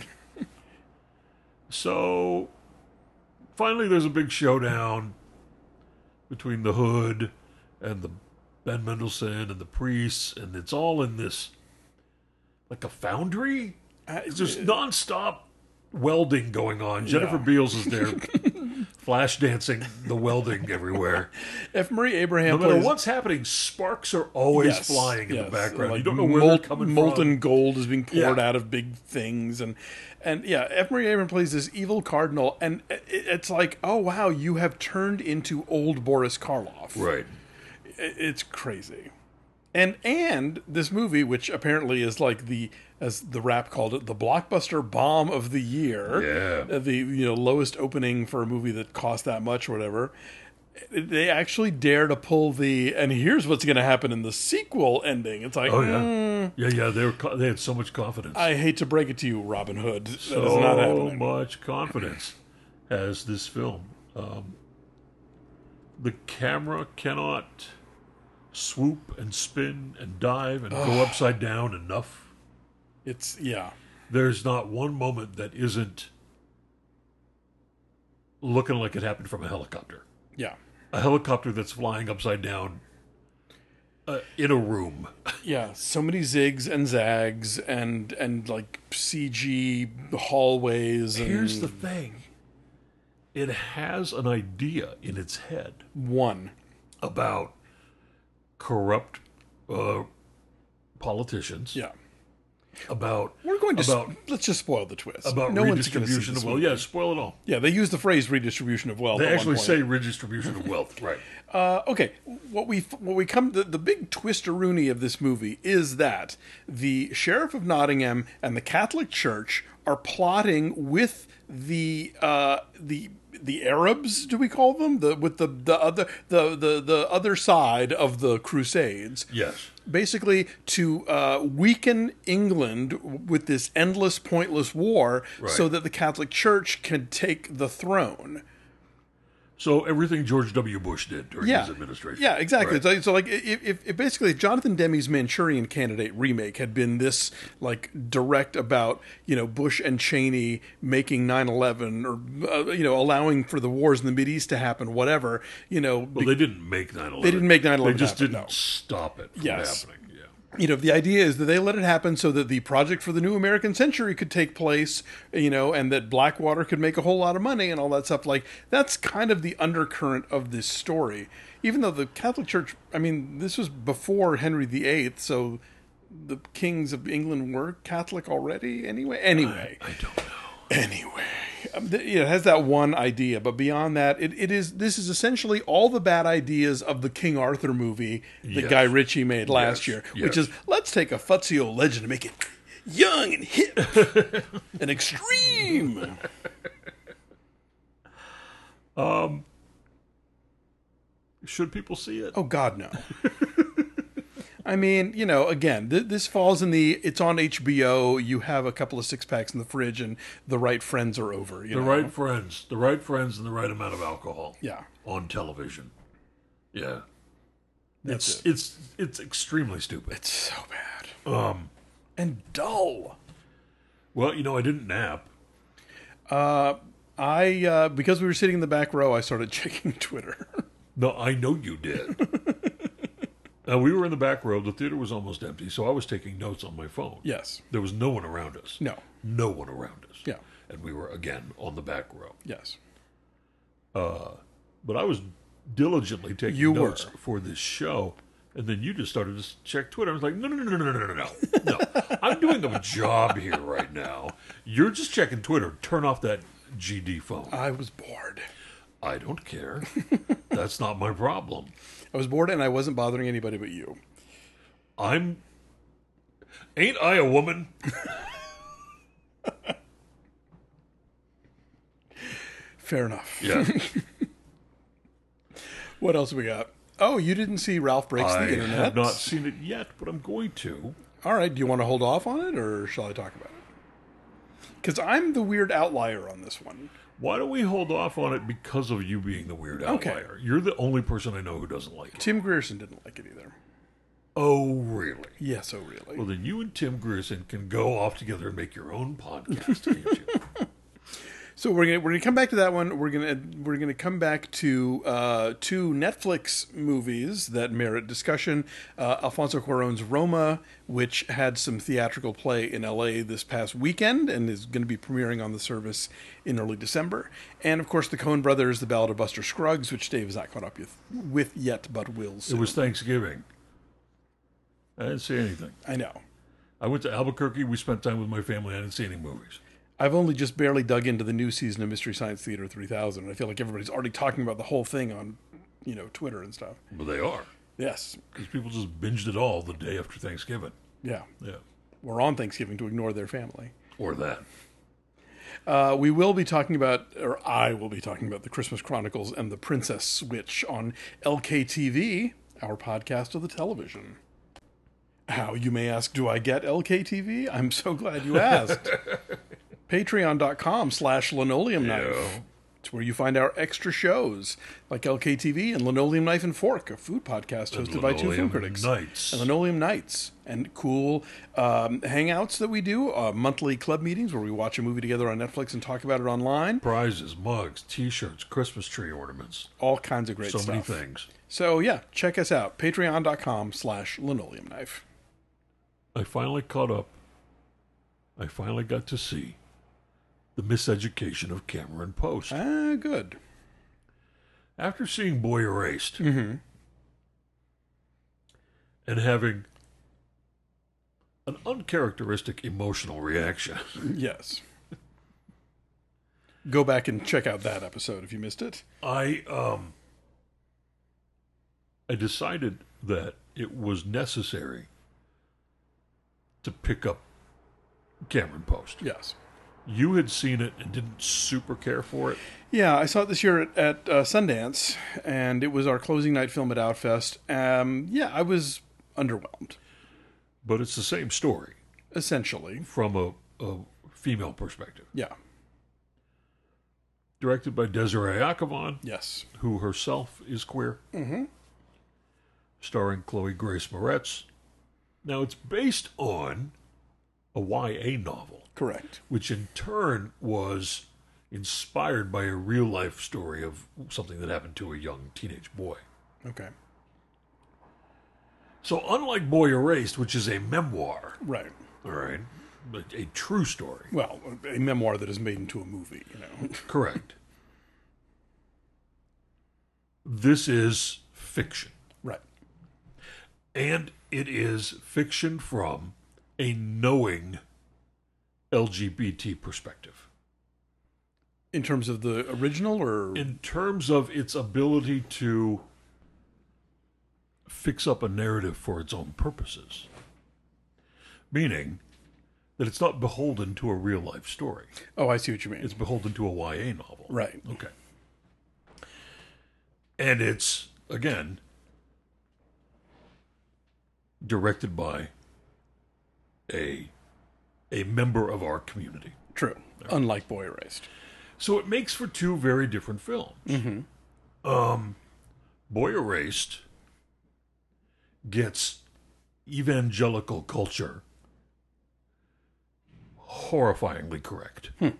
So finally, there's a big showdown between the Hood and the Ben Mendelsohn and the priests, and it's all in this like a foundry. It's just nonstop welding going on. Jennifer
Yeah.
Beals is there, flash dancing the welding everywhere.
F. Murray Abraham
No matter
plays,
what's happening, sparks are always
Yes,
flying in
yes.
the background.
Like
you don't know where
mol-
they're coming
molten
from.
gold is being poured
Yeah.
out of big things, and and yeah, F. Murray Abraham plays this evil cardinal, and it, it's like, oh wow, you have turned into old Boris Karloff.
Right.
It- It's crazy. And and this movie, which apparently is like the, as the rap called it, the blockbuster bomb of the year,
Yeah.
uh, the you know lowest opening for a movie that cost that much or whatever. They actually dare to pull the, and here's what's going to happen in the sequel ending. It's like,
Oh yeah.
mm,
Yeah, yeah. They were. co- They had so much confidence.
I hate to break it to you, Robin Hood, that is
so
not happening.
much confidence has this film. Um, the camera cannot swoop and spin and dive and go upside down enough.
It's yeah,
There's not one moment that isn't looking like it happened from a helicopter.
yeah,
A helicopter that's flying upside down uh, in a room.
yeah. So many zigs and zags and and like C G hallways. And
Here's the thing. It has an idea in its head
one.
about corrupt uh, politicians.
Yeah.
About
We're going to
about
sp- let's just spoil the twist.
about
no one's going to see
redistribution
this
of wealth.
movie.
Yeah, spoil it all.
Yeah, they use the phrase redistribution of wealth.
They
at
actually
one point.
say redistribution of wealth. Right.
Uh, okay, what we what we come the, the big twisteroonie of this movie is that the Sheriff of Nottingham and the Catholic Church are plotting with the uh, the the Arabs. Do we call them the with the the other the the the other side of the Crusades?
Yes.
Basically, to uh, weaken England with this endless, pointless war,
Right.
so that the Catholic Church can take the throne.
So everything George W. Bush did during
Yeah,
his administration.
yeah, exactly.
Right.
So, so, like, if, if, if basically, if Jonathan Demme's Manchurian Candidate remake had been this, like, direct about, you know, Bush and Cheney making nine eleven or, uh, you know, allowing for the wars in the Mideast to happen, whatever, you know,
Well, they didn't make nine eleven.
They didn't make nine eleven
They just
happen,
didn't
no.
stop it from
Yes.
happening. Yeah.
you know, the idea is that they let it happen so that the project for the new American century could take place, you know, and that Blackwater could make a whole lot of money and all that stuff. Like, that's kind of the undercurrent of this story. Even though the Catholic Church, I mean, this was before Henry the Eighth, so the kings of England were Catholic already anyway. Anyway.
I don't know.
Anyway, um, th- it has that one idea, but beyond that, it, it is. This is essentially all the bad ideas of the King Arthur movie that
Yes.
Guy Ritchie made last
Yes,
year,
yes.
which is let's take a futzy old legend and make it young and hip and extreme.
Should people see it?
Oh God, no. I mean, you know, again, th- this falls in the. It's on H B O. You have a couple of six packs in the fridge, and the right friends are over. You
The
know?
right friends, the right friends, and the right amount of alcohol.
Yeah.
On television. Yeah.
That's
it's it's it's extremely stupid.
It's so bad.
Um.
And dull.
Well, you know, I didn't nap.
Uh, I uh, because we were sitting in the back row, I started checking Twitter.
No, I know you did. Now, we were in the back row. The theater was almost empty, so I was taking notes on my phone.
Yes.
There was no one around us.
No.
No one around us.
Yeah.
And we were, again, on the back row.
Yes.
Uh, but I was diligently taking
You
notes
were.
for this show, and then you just started to check Twitter. I was like, no, no, no, no, no, no, no, no. No, I'm doing a job here right now. You're just checking Twitter. Turn off that G D phone.
I was bored.
I don't care. That's not my problem.
I was bored and I wasn't bothering anybody but you.
I'm... Ain't I a woman?
Fair enough.
Yeah.
What else we got? Oh, you didn't see Ralph Breaks
I
the Internet?
have not seen it yet, but I'm going to.
All right. Do you want to hold off on it, or shall I talk about it? Because I'm the weird outlier on this one.
Why don't we hold off on it because of you being the weird outlier?
Okay.
You're the only person I know who doesn't like it.
Tim Grierson didn't like it either.
Oh, really?
Yes, oh really?
Well, then you and Tim Grierson can go off together and make your own podcast, can't you?
So we're gonna we're gonna come back to that one. We're gonna we're gonna come back to uh, two Netflix movies that merit discussion. Uh, Alfonso Cuarón's Roma, which had some theatrical play in L A this past weekend and is going to be premiering on the service in early December. And of course, the Coen Brothers, The Ballad of Buster Scruggs, which Dave has not caught up with, with yet, but will soon.
It was Thanksgiving. I didn't see anything.
I know.
I went to Albuquerque. We spent time with my family. I didn't see any movies.
I've only just barely dug into the new season of Mystery Science Theater three thousand. And I feel like everybody's already talking about the whole thing on, you know, Twitter and stuff.
But they are.
Yes.
Because people just binged it all the day after Thanksgiving.
Yeah.
Yeah.
Or on Thanksgiving to ignore their family.
Or that.
Uh, we will be talking about, or I will be talking about the Christmas Chronicles and the Princess Switch on L K T V, our podcast of the television. How, you may ask, do I get L K T V? I'm so glad you asked. Patreon.com slash linoleum knife.
Yeah.
It's where you find our extra shows, like L K T V and Linoleum Knife and Fork, a food podcast hosted
And
by two
Linoleum
food critics.
Nights.
And Linoleum Nights. And cool um, hangouts that we do, uh, monthly club meetings where we watch a movie together on Netflix and talk about it online.
Prizes, mugs, T-shirts, Christmas tree ornaments.
All kinds of great
So
stuff.
many things.
So yeah, check us out. Patreon.com slash linoleum knife.
I finally caught up. I finally got to see The Miseducation of Cameron Post.
Ah, good.
After seeing Boy Erased
Mm-hmm.
and having an uncharacteristic emotional reaction,
Yes. Go back and check out that episode if you missed it.
I um I decided that it was necessary to pick up Cameron Post.
Yes.
You had seen it and didn't super care for it.
Yeah, I saw it this year at, at uh, Sundance, and it was our closing night film at Outfest. Um, yeah, I was underwhelmed,
But it's the same story
essentially.
from a, a female perspective.
Yeah.
Directed by Desiree Akhavan,
Yes.
who herself is queer.
Mm-hmm.
Starring Chloe Grace Moretz. Now, it's based on a Y A novel,
Correct.
which in turn was inspired by a real-life story of something that happened to a young teenage boy.
Okay.
So unlike Boy Erased, which is a memoir,
Right.
all right, but a true story,
Well, a memoir that is made into a movie, you know.
correct, this is fiction.
Right.
And it is fiction from a knowing L G B T perspective.
In terms of the original, or
In terms of its ability to fix up a narrative for its own purposes. Meaning that it's not beholden to a real life story.
oh, I see what you mean.
It's beholden to a Y A novel.
Right.
Okay. And it's, again, directed by a a member of our community.
True. Unlike Boy Erased.
So it makes for two very different films.
Mm-hmm.
Um, Boy Erased gets evangelical culture horrifyingly correct.
Hmm.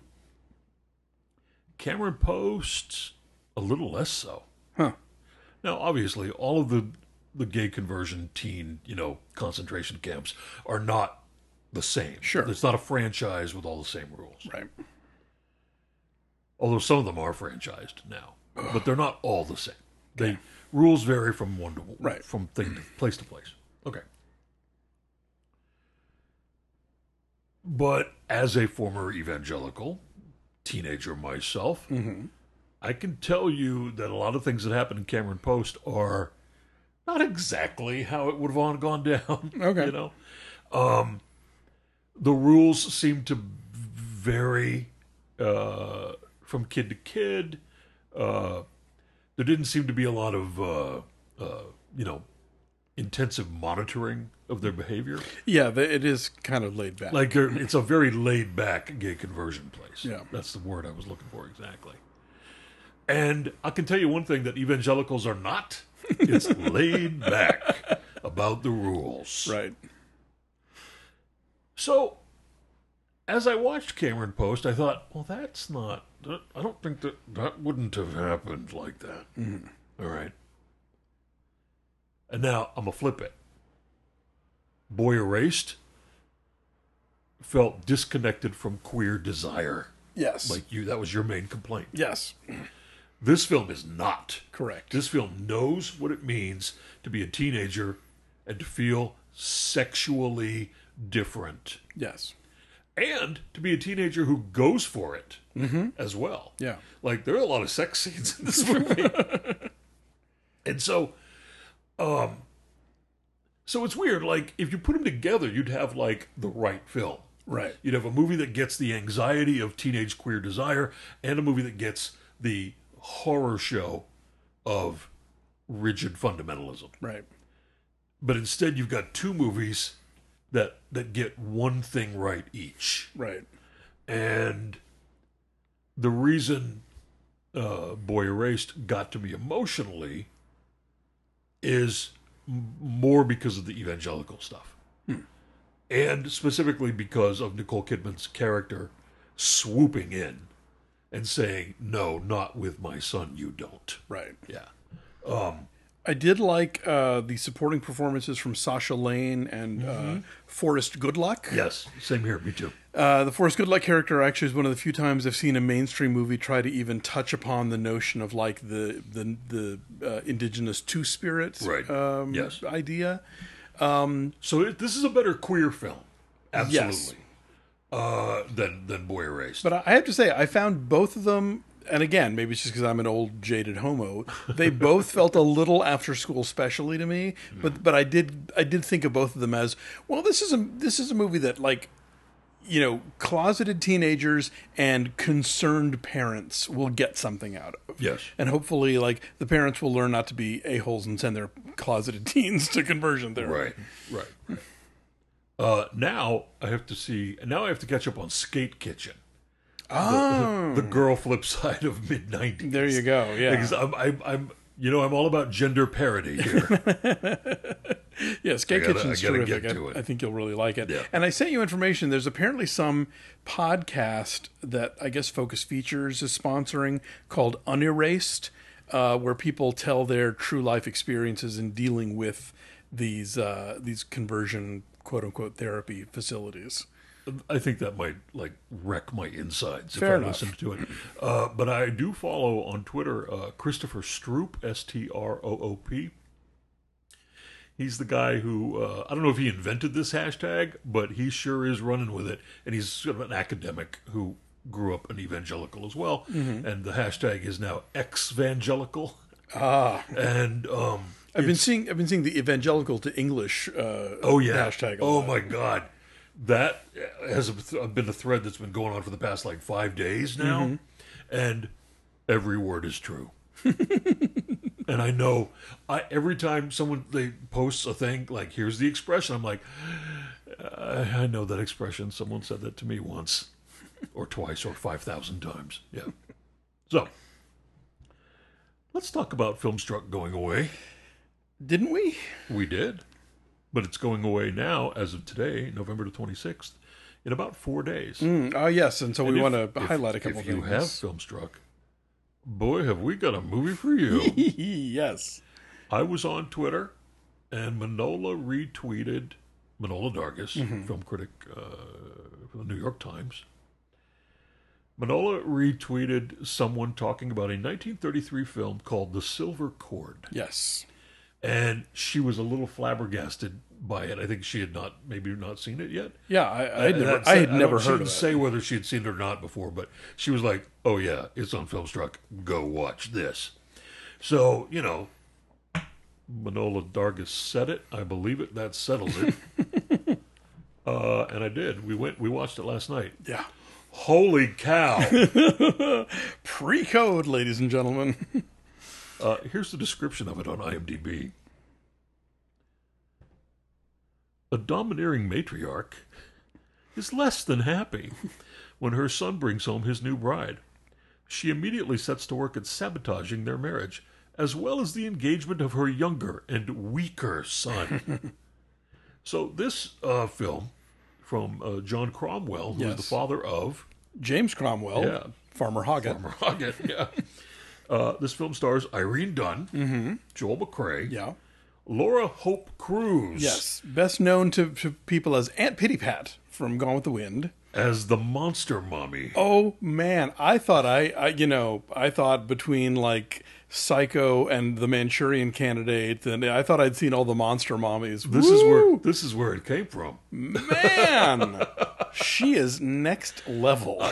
Cameron Post, a little less so.
Huh.
Now, obviously, all of the the gay conversion teen, you know, concentration camps are not the same.
Sure.
It's not a franchise with all the same rules.
Right.
Although some of them are franchised now, but they're not all the same. They rules vary from one to
Right.
from thing to place to place. Okay. But as a former evangelical teenager myself,
Mm-hmm.
I can tell you that a lot of things that happen in Cameron Post are not exactly how it would have all gone down.
Okay.
You know, um, the rules seem to vary uh, from kid to kid. Uh, there didn't seem to be a lot of, uh, uh, you know, intensive monitoring of their behavior.
Yeah, the, it is kind of laid back.
Like they're- it's a very laid back gay conversion place.
Yeah.
That's the word I was looking for exactly. And I can tell you one thing that evangelicals are not. It's laid back about the rules.
Right.
So, as I watched Cameron Post, I thought, well, that's not, that, I don't think that that wouldn't have happened like that.
Mm-hmm.
All right. And now I'm going to flip it. Boy Erased felt disconnected from queer desire.
Yes.
Like you, that was your main complaint.
yes.
This film is not.
Correct.
This film knows what it means to be a teenager and to feel sexually different.
Yes.
And to be a teenager who goes for it
Mm-hmm.
as well.
Yeah.
Like, there are a lot of sex scenes in this movie. And so, um, so it's weird. Like, if you put them together, you'd have, like, the right film.
Right.
You'd have a movie that gets the anxiety of teenage queer desire and a movie that gets the horror show of rigid fundamentalism.
Right.
But instead, you've got two movies that that get one thing right each.
Right.
And the reason uh, Boy Erased got to me emotionally is m- more because of the evangelical stuff.
Hmm.
And specifically because of Nicole Kidman's character swooping in and saying, no, not with my son, you don't.
Right.
Yeah. Um,
I did like uh, the supporting performances from Sasha Lane and uh, Forrest Goodluck.
yes, same here, me too.
Uh, the Forrest Goodluck character actually is one of the few times I've seen a mainstream movie try to even touch upon the notion of like the the the uh, indigenous two spirit
Right.
um,
Yes.
idea.
So it, this is a better queer film, absolutely,
Yes.
uh, than than Boy Erased.
But I have to say, I found both of them, and again, maybe it's just because I'm an old jaded homo. They both felt a little after school specially to me. But but I did I did think of both of them as well. This is a this is a movie that like. You know, closeted teenagers and concerned parents will get something out of.
Yes.
And hopefully, like, the parents will learn not to be a-holes and send their closeted teens to conversion therapy.
Right, right. Uh, now I have to see. Now I have to catch up on Skate Kitchen.
Oh.
The, the girl flip side of mid nineties.
There you go, yeah.
Because I'm, I'm, I'm, you know, I'm all about gender parity here.
Yeah, Skate
I gotta-
Kitchen's
I gotta
terrific.
get to
I,
it.
I think you'll really like it.
Yeah.
And I sent you information. There's apparently some podcast that I guess Focus Features is sponsoring called Unerased, uh, where people tell their true life experiences in dealing with these uh, these conversion quote unquote therapy facilities.
I think that might like wreck my insides
Fair
if I
enough.
listen to it. Uh, but I do follow on Twitter uh, Christopher Stroop, S T R O O P. He's the guy who, uh, I don't know if he invented this hashtag, but he sure is running with it. And he's sort of an academic who grew up an evangelical as well.
Mm-hmm.
And the hashtag is now ex-vangelical.
Ah,
And um,
I've been
it's-
seeing I've been seeing the evangelical to English. Uh,
Oh yeah!
hashtag. a
Oh
lot.
my God, that has been a thread that's been going on for the past like five days now,
Mm-hmm.
and every word is true. And I know, I every time someone they posts a thing like, "Here's the expression," I'm like, I, I know that expression. Someone said that to me once, or twice, or five thousand times. Yeah. So let's talk about Filmstruck going away.
Didn't we?
We did. But it's going away now, as of today, November the twenty-sixth, in about four days.
Mm, oh yes, and so
And
we
if-
want to
if-
highlight a couple
If
things.
you have Filmstruck, boy, have we got a movie for you.
yes.
I was on Twitter and Manola retweeted, Manola Dargis,
Mm-hmm.
film critic uh, for the New York Times. Manola retweeted someone talking about a nineteen thirty-three film called The Silver Cord.
Yes.
And she was a little flabbergasted by it. I think she had not, maybe not seen it yet.
Yeah, I, I had
And
never,
that's-
I had
don't-
never
she
heard
didn't
of it.
say whether she had seen it or not before, but she was like, "Oh yeah, it's on Filmstruck. Go watch this." So you know, Manola Dargis said it. I believe it. That settles it. uh, and I did. We went. We watched it last night.
Yeah.
Holy cow!
Pre-code, ladies and gentlemen.
uh, here's the description of it on IMDb. A domineering matriarch is less than happy when her son brings home his new bride. She immediately sets to work at sabotaging their marriage, as well as the engagement of her younger and weaker son. So this uh, film from uh, John Cromwell, who is
Yes.
the father of
James Cromwell,
Yeah.
Farmer Hoggett.
Farmer Hoggett, yeah. Uh, this film stars Irene Dunn, Joel McCrea,
Yeah.
Laura Hope Cruz
Yes. Best known to, to people as Aunt Pitty Pat from Gone with the Wind.
as the Monster Mommy.
Oh man, I thought I, I you know, I thought between like Psycho and the Manchurian Candidate, and I thought I'd seen all the monster mommies.
This is where
Woo!
this is where it came from.
Man, she is next level.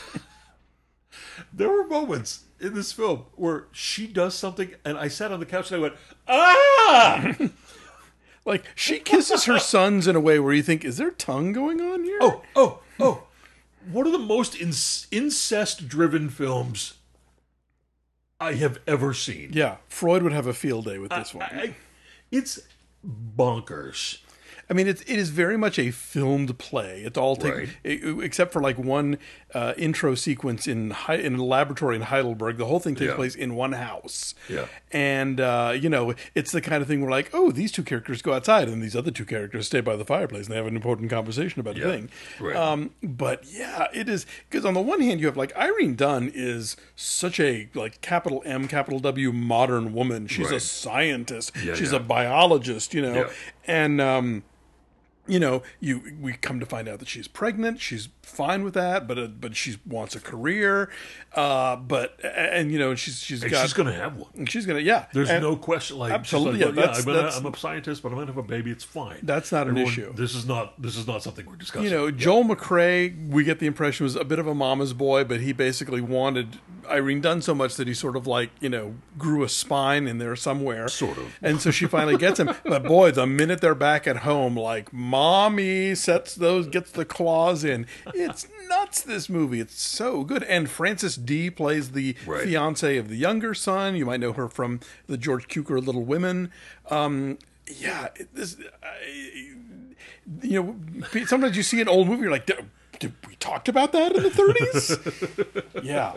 There were moments in this film where she does something, and I sat on the couch and I went, "Ah!"
Like she kisses her sons in a way where you think, is there tongue going on here?
oh, oh, oh! One of the most in- incest-driven films I have ever seen.
Yeah, Freud would have a field day with this one.
I, it's bonkers.
I mean, it's it is very much a filmed play. It's all taken,
Right.
except for like one uh, intro sequence in Hei- in a laboratory in Heidelberg. The whole thing takes
Yeah.
place in one house.
Yeah.
And uh, you know, it's the kind of thing where like, oh, these two characters go outside, and these other two characters stay by the fireplace, and they have an important conversation about
Yeah.
a thing.
Right.
Um, but yeah, it is because on the one hand, you have like Irene Dunn is such a like capital M, capital W modern woman. She's a
Right.
scientist.
Yeah,
She's
yeah.
a biologist. You know,
Yeah.
and um, you know, you we come to find out that she's pregnant. She's fine with that, but uh, but she wants a career. Uh, but and you know, she's she's
And
got
she's going to have one.
she's gonna yeah.
There's
And
no question. Like,
absolutely,
she's like,
yeah,
yeah,
that's-
I'm, gonna,
that's-
I'm a scientist, but I'm going to have a baby. It's fine.
That's not an issue.
This is not. This is not something we're discussing.
You know, Joel McCrea, we get the impression was a bit of a mama's boy, but he basically wanted Irene Dunn so much that he sort of like, you know, grew a spine in there somewhere.
Sort of.
And so she finally gets him. But boy, the minute they're back at home, like mommy sets those, gets the claws in. It's nuts, this movie. It's so good. And Frances D plays the
Right.
fiance of the younger son. You might know her from the George Cukor Little Women. Um, yeah, it- this, I, you know, sometimes you see an old movie, you're like, did, did we talked about that in the thirties? Yeah.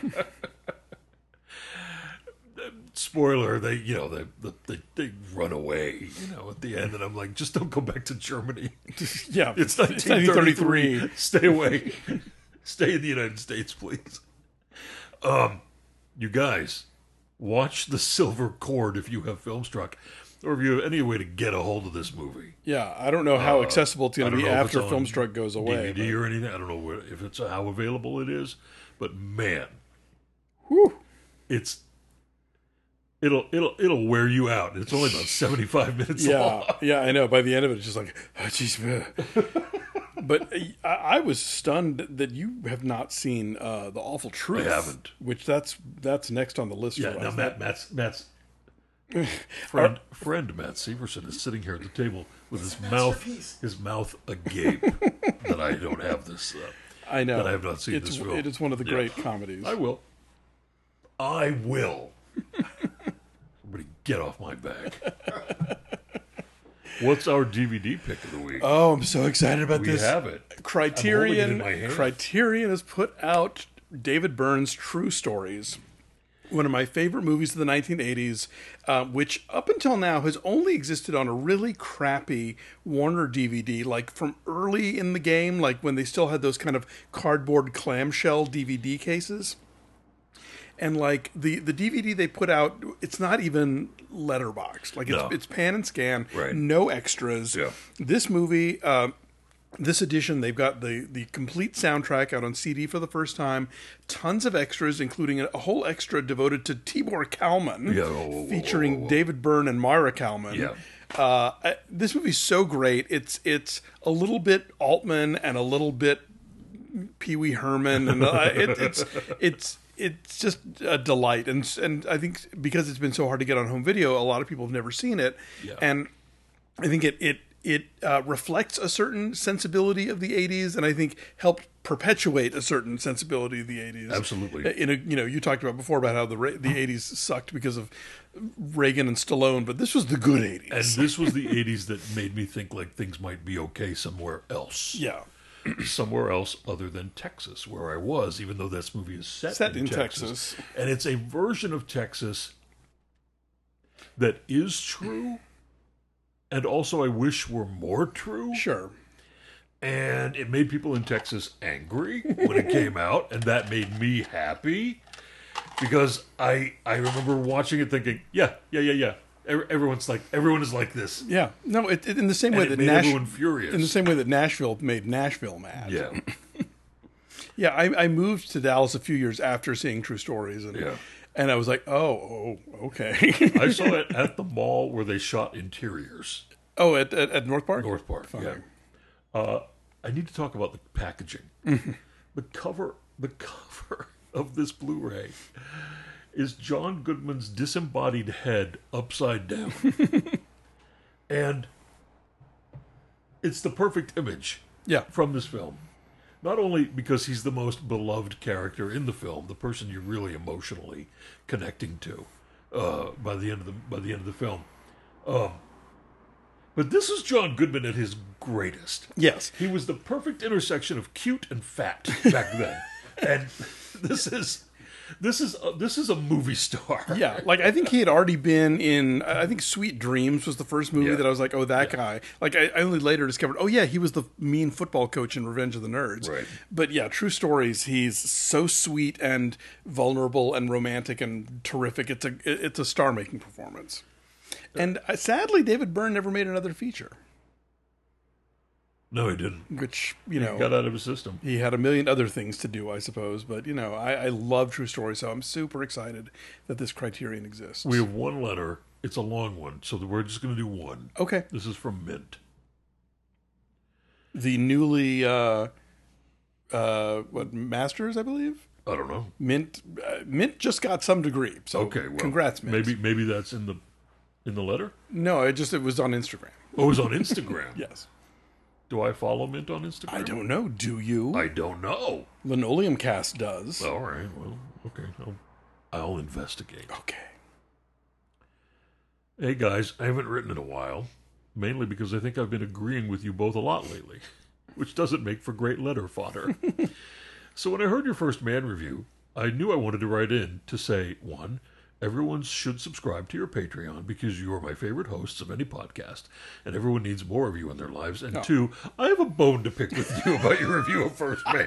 Spoiler: They, you know, they, they they run away. You know, at the end, and I'm like, just don't go back to Germany.
Yeah.
It's nineteen thirty-three. Stay away. Stay in the United States, please. Um, you guys, watch The Silver Cord if you have Filmstruck, or if you have any way to get a hold of this movie.
Yeah, I don't know how accessible it's
I
going to
don't
be
know if
after
it's on
Filmstruck goes away.
D V D or anything. I don't know where, if it's how available it is, but man,
Whew.
it's it'll it'll it'll wear you out. It's only about seventy-five minutes
Yeah,
long.
yeah, I know. By the end of it, it's just like, oh, jeez. uh." But I, I was stunned that you have not seen uh, The Awful Truth.
I haven't.
Which that's that's next on the list.
Yeah,
for
now
us.
Matt, Matt's Matt's friend, friend Matt Severson is sitting here at the table with his mouth his mouth agape that I don't have this. Uh,
I know.
that I have not seen
it's,
this film.
It is one of the
Yeah.
great comedies.
I will. I will. Somebody get off my back. What's our D V D pick of the week?
Oh, I'm so excited about
we
this.
have it.
Criterion.
I'm holding it in my hand.
Criterion has put out David Byrne's True Stories, one of my favorite movies of the nineteen eighties, uh, which up until now has only existed on a really crappy Warner D V D, like from early in the game, like when they still had those kind of cardboard clamshell D V D cases. and like the the D V D they put out, it's not even letterboxed. Like it's
No.
it's pan and scan,
Right.
no extras.
Yeah.
This movie. Uh, This edition, they've got the, the complete soundtrack out on C D for the first time. Tons of extras, including a, a whole extra devoted to Tibor Kalman,
Yeah, whoa, whoa, whoa,
featuring
whoa, whoa.
David Byrne and Moira Kalman.
Yeah.
Uh, I, this movie's so great. It's it's a little bit Altman and a little bit Pee Wee Herman, and uh, it, it's it's it's just a delight. And and I think because it's been so hard to get on home video, a lot of people have never seen it.
Yeah.
And I think it it it uh, reflects a certain sensibility of the eighties, and I think helped perpetuate a certain sensibility of the eighties.
Absolutely.
In a, you know, you talked about before about how the Ra- the eighties sucked because of Reagan and Stallone, but this was the good eighties.
And this was the eighties that made me think like things might be okay somewhere else.
Yeah,
Somewhere else other than Texas, where I was, even though this movie is set,
set
in,
in
Texas.
Texas.
And it's a version of Texas that is true, and also I wish were more true.
Sure.
And it made people in Texas angry when it came out, and that made me happy because I I remember watching it thinking, yeah, yeah, yeah, yeah. Every- Everyone's like, everyone is like this.
Yeah. No, it, it, in the same
And
way
it
that
made
Nash-
everyone furious.
in the same way that Nashville made Nashville mad.
Yeah,
Yeah, I, I moved to Dallas a few years after seeing True Stories, and
Yeah.
and I was like, oh, oh, okay.
I saw it at the mall where they shot interiors.
oh, at, at at North Park.
North Park.
Fine.
Yeah. Uh, I need to talk about the packaging.
Mm-hmm.
The cover, the cover of this Blu-ray is John Goodman's disembodied head upside down, and it's the perfect image
Yeah.
from this film. Not only because he's the most beloved character in the film, the person you're really emotionally connecting to uh, by the end of the by the end of the film, um, but this is John Goodman at his greatest.
Yes.
He was the perfect intersection of cute and fat back then, and this is this is a, this is a movie star.
Yeah, like I think he had already been in. I think Sweet Dreams was the first movie
Yeah.
that I was like, oh, that guy. Like I, I only later discovered, oh yeah, he was the mean football coach in Revenge of the Nerds.
Right.
But yeah, True Stories. He's so sweet and vulnerable and romantic and terrific. It's a it's a star making performance. And uh, sadly, David Byrne never made another feature,
No, he didn't.
which you know.
He got out of his system.
He had a million other things to do, I suppose. But, you know, I, I love True Stories, so I'm super excited that this criterion exists.
We have one letter. It's a long one, so we're just going to do one.
Okay.
This is from Mint.
The newly, uh, uh, what, Masters, I believe?
I don't know.
Mint uh, Mint just got some degree. So
Okay, well,
congrats, Mint.
Maybe maybe that's in the in the letter.
No, it just, it was on Instagram.
Oh, it was on Instagram.
Yes.
Do I follow Mint on Instagram?
I don't know. Do you?
I don't know.
Linoleum Cast does.
All right. Well, okay. I'll, I'll investigate.
Okay.
Hey guys, I haven't written in a while, mainly because I think I've been agreeing with you both a lot lately, which doesn't make for great letter fodder. So when I heard your first Man review, I knew I wanted to write in to say, one, everyone should subscribe to your Patreon because you are my favorite hosts of any podcast, and everyone needs more of you in their lives. And two, I have a bone to pick with you about your review of First Man.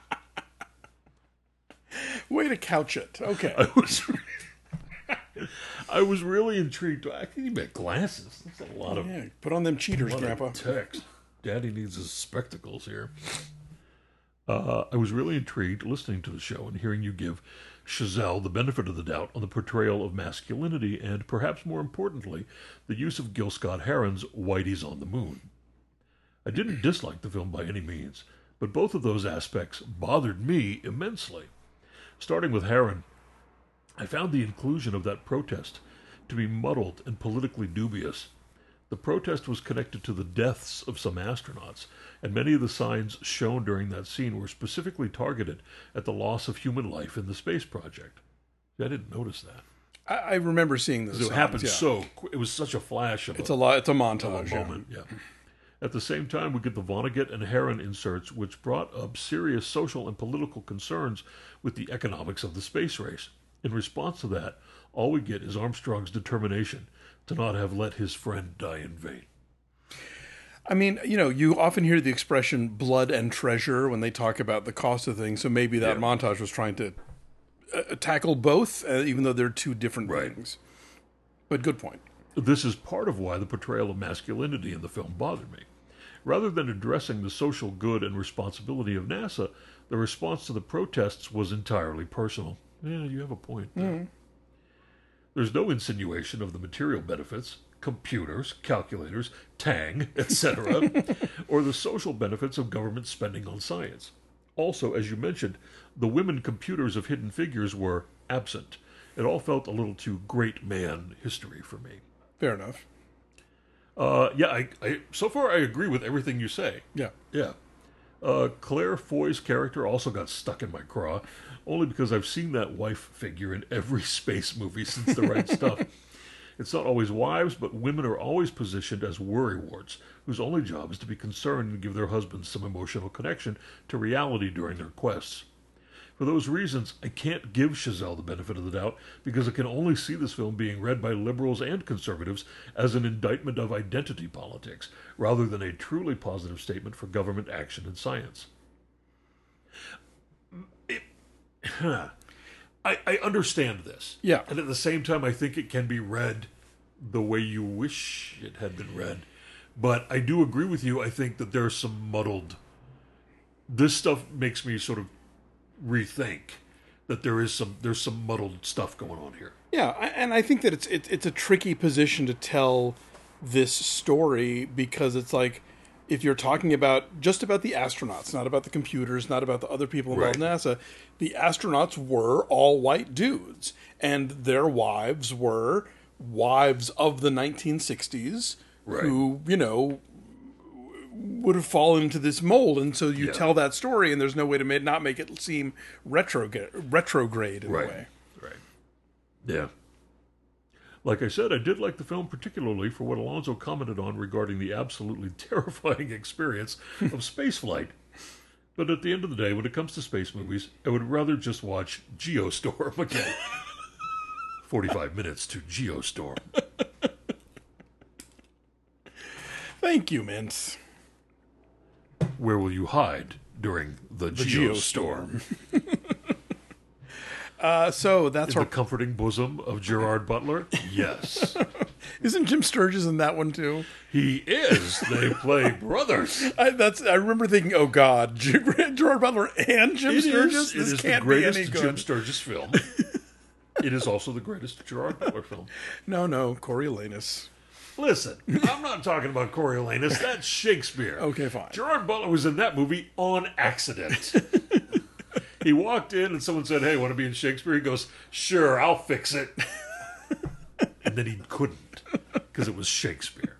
Way to couch it. Okay.
I was, I was really intrigued. I can even get glasses. That's a lot of
Yeah, put on them cheaters,
lot of
Grandpa.
text. Daddy needs his spectacles here. Uh, I was really intrigued listening to the show and hearing you give Chazelle the benefit of the doubt on the portrayal of masculinity and, perhaps more importantly, the use of Gil Scott-Heron's Whitey's on the Moon. I didn't dislike the film by any means, but both of those aspects bothered me immensely. Starting with Heron, I found the inclusion of that protest to be muddled and politically dubious. The protest was connected to the deaths of some astronauts, and many of the signs shown during that scene were specifically targeted at the loss of human life in the space project. I didn't notice that.
I, I remember seeing this.
It happened so quick. It was such a flash of
It's
a,
a lot. It's a
of a
montage. yeah.
moment. Yeah. At the same time, we get the Vonnegut and Heron inserts, which brought up serious social and political concerns with the economics of the space race. In response to that, all we get is Armstrong's determination to not have let his friend die in vain.
I mean, you know, you often hear the expression blood and treasure when they talk about the cost of things. So maybe that
Yeah.
montage was trying to uh, tackle both, uh, even though they're two different
Right.
things. But good point.
This is part of why the portrayal of masculinity in the film bothered me. Rather than addressing the social good and responsibility of NASA, the response to the protests was entirely personal. Yeah, you have a point there.
Mm-hmm.
There's no insinuation of the material benefits, computers, calculators, Tang, et cetera, or the social benefits of government spending on science. Also, as you mentioned, the women computers of Hidden Figures were absent. It all felt a little too great man history for me.
Fair enough.
Uh, yeah, I, I, so far I agree with everything you say.
Yeah.
Yeah. Uh, Claire Foy's character also got stuck in my craw, only because I've seen that wife figure in every space movie since The Right Stuff. It's not always wives, but women are always positioned as worrywarts, whose only job is to be concerned and give their husbands some emotional connection to reality during their quests. For those reasons, I can't give Chazelle the benefit of the doubt, because I can only see this film being read by liberals and conservatives as an indictment of identity politics, rather than a truly positive statement for government action in science. It, I, I understand this.
Yeah.
And at the same time, I think it can be read the way you wish it had been read. But I do agree with you. I think that there's some muddled... This stuff makes me sort of rethink that there is some there's some muddled stuff going on here.
Yeah, I- and I think that it's it, it's a tricky position to tell this story, because it's like, if you're talking about just about the astronauts, not about the computers, not about the other people involved in NASA, the astronauts were all white dudes, and their wives were wives of the nineteen sixties,
Right.
who, you know, would have fallen into this mold. And so you
Yeah.
tell that story, and there's no way to ma- not make it seem retrograde, retrograde in
Right.
a way.
Right. Yeah. Like I said, I did like the film particularly for what Alonzo commented on regarding the absolutely terrifying experience of spaceflight. But at the end of the day, when it comes to space movies, I would rather just watch Geostorm again. forty-five minutes to Geostorm.
Thank you, Mints.
Where will you hide during the,
The
Geostorm?
Geostorm. uh, so that's
In
our.
the comforting bosom of Gerard Butler? Yes.
Isn't Jim Sturgis in that one too?
He is. They play brothers.
I, that's. I remember thinking, "Oh God, Gerard Butler and Jim
It
Sturgis.
is, it
This
is the
can't be
greatest
any good."
Jim Sturgis film. It is also the greatest Gerard Butler film.
No, no, Coriolanus.
Listen, I'm not talking about Coriolanus. That's Shakespeare.
Okay, fine.
Gerard Butler was in that movie on accident. He walked in and someone said, "Hey, want to be in Shakespeare?" He goes, "Sure, I'll fix it." And then he couldn't because it was Shakespeare.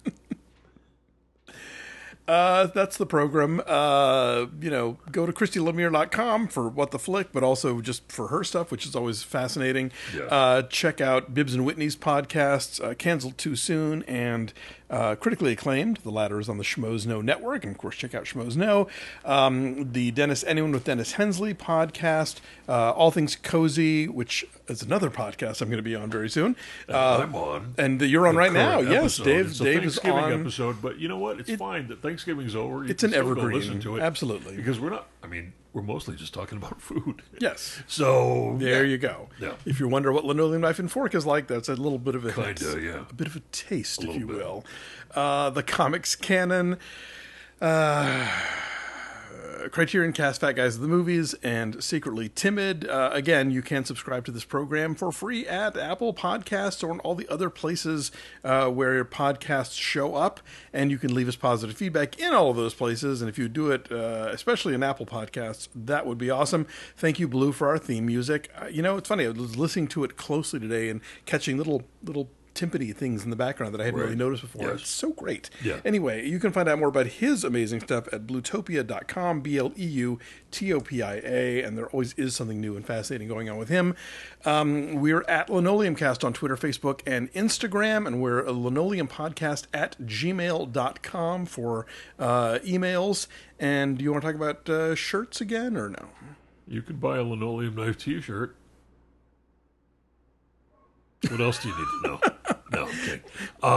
Uh, that's the program. Uh, you know, go to Christy Lemire dot com for What the Flick, but also just for her stuff, which is always fascinating.
Yeah.
Uh, check out Bibbs and Whitney's podcasts, uh, Canceled Too Soon and uh, Critically Acclaimed. The latter is on the Schmoes Know Network, and of course, check out Schmoes Know. Um, the Dennis Anyone with Dennis Hensley podcast, uh, All Things Cozy, which is another podcast I'm going to be on very soon. Uh,
I'm on.
and you're on
the
right now.
current
Yes,
episode.
Dave.
It's a
Dave is
Thanksgiving
on.
episode, but you know what? It's fine that Thanksgiving's over. You
It's
can
an
still go
evergreen.
Listen to it.
Absolutely.
Because we're not. I mean, we're mostly just talking about food.
Yes.
So
There
yeah.
you go.
Yeah.
If you wonder what linoleum knife and fork is like, that's a little bit of a hint.
Kinda, yeah.
A bit of a taste, if
little
you
bit.
will. Uh, the comics canon, uh, Criterion Cast, Fat Guys of the Movies, and Secretly Timid. Uh, again, you can subscribe to this program for free at Apple Podcasts or on all the other places uh, where your podcasts show up, and you can leave us positive feedback in all of those places. And if you do it, uh, especially in Apple Podcasts, that would be awesome. Thank you, Blue, for our theme music. Uh, you know, it's funny. I was listening to it closely today and catching little little. timpani things in the background that I hadn't
Right.
really noticed before.
Yes.
It's so great.
Yeah.
Anyway, you can find out more about his amazing stuff at bluetopia dot com, B L E U T O P I A, and there always is something new and fascinating going on with him. Um, we're at LinoleumCast on Twitter, Facebook, and Instagram, and we're a linoleumpodcast at gmail dot com for uh, emails. And do you want to talk about uh, shirts again, or no?
You could buy a linoleum knife T-shirt. What else do you need to know? No, I'm kidding. Uh,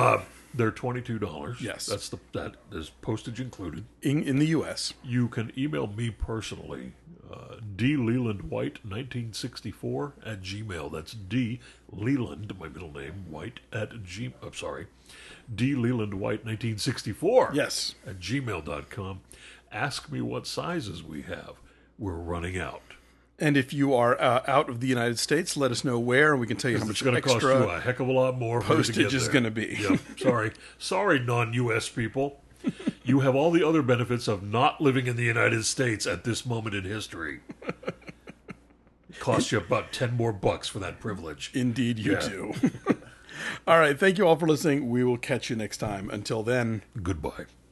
They're twenty-two dollars.
Yes.
That's the that is postage included.
In, in the U S.
You can email me personally, uh, D Leland White nineteen sixty-four at Gmail. That's D Leland, my middle name, White at G. I'm sorry, D Leland White nineteen sixty-four.
Yes.
At gmail dot com. Ask me what sizes we have. We're running out.
And if you are uh, out of the United States, let us know where, and we can tell you how much
It's going to cost you
extra
a heck of a lot more. for you to
postage
get
is
there.
going to be.
Yep. Sorry. Sorry, non-U S people. You have all the other benefits of not living in the United States at this moment in history. It costs you about ten more bucks for that privilege.
Indeed, you
Yeah.
do. All right. Thank you all for listening. We will catch you next time. Until then.
Goodbye.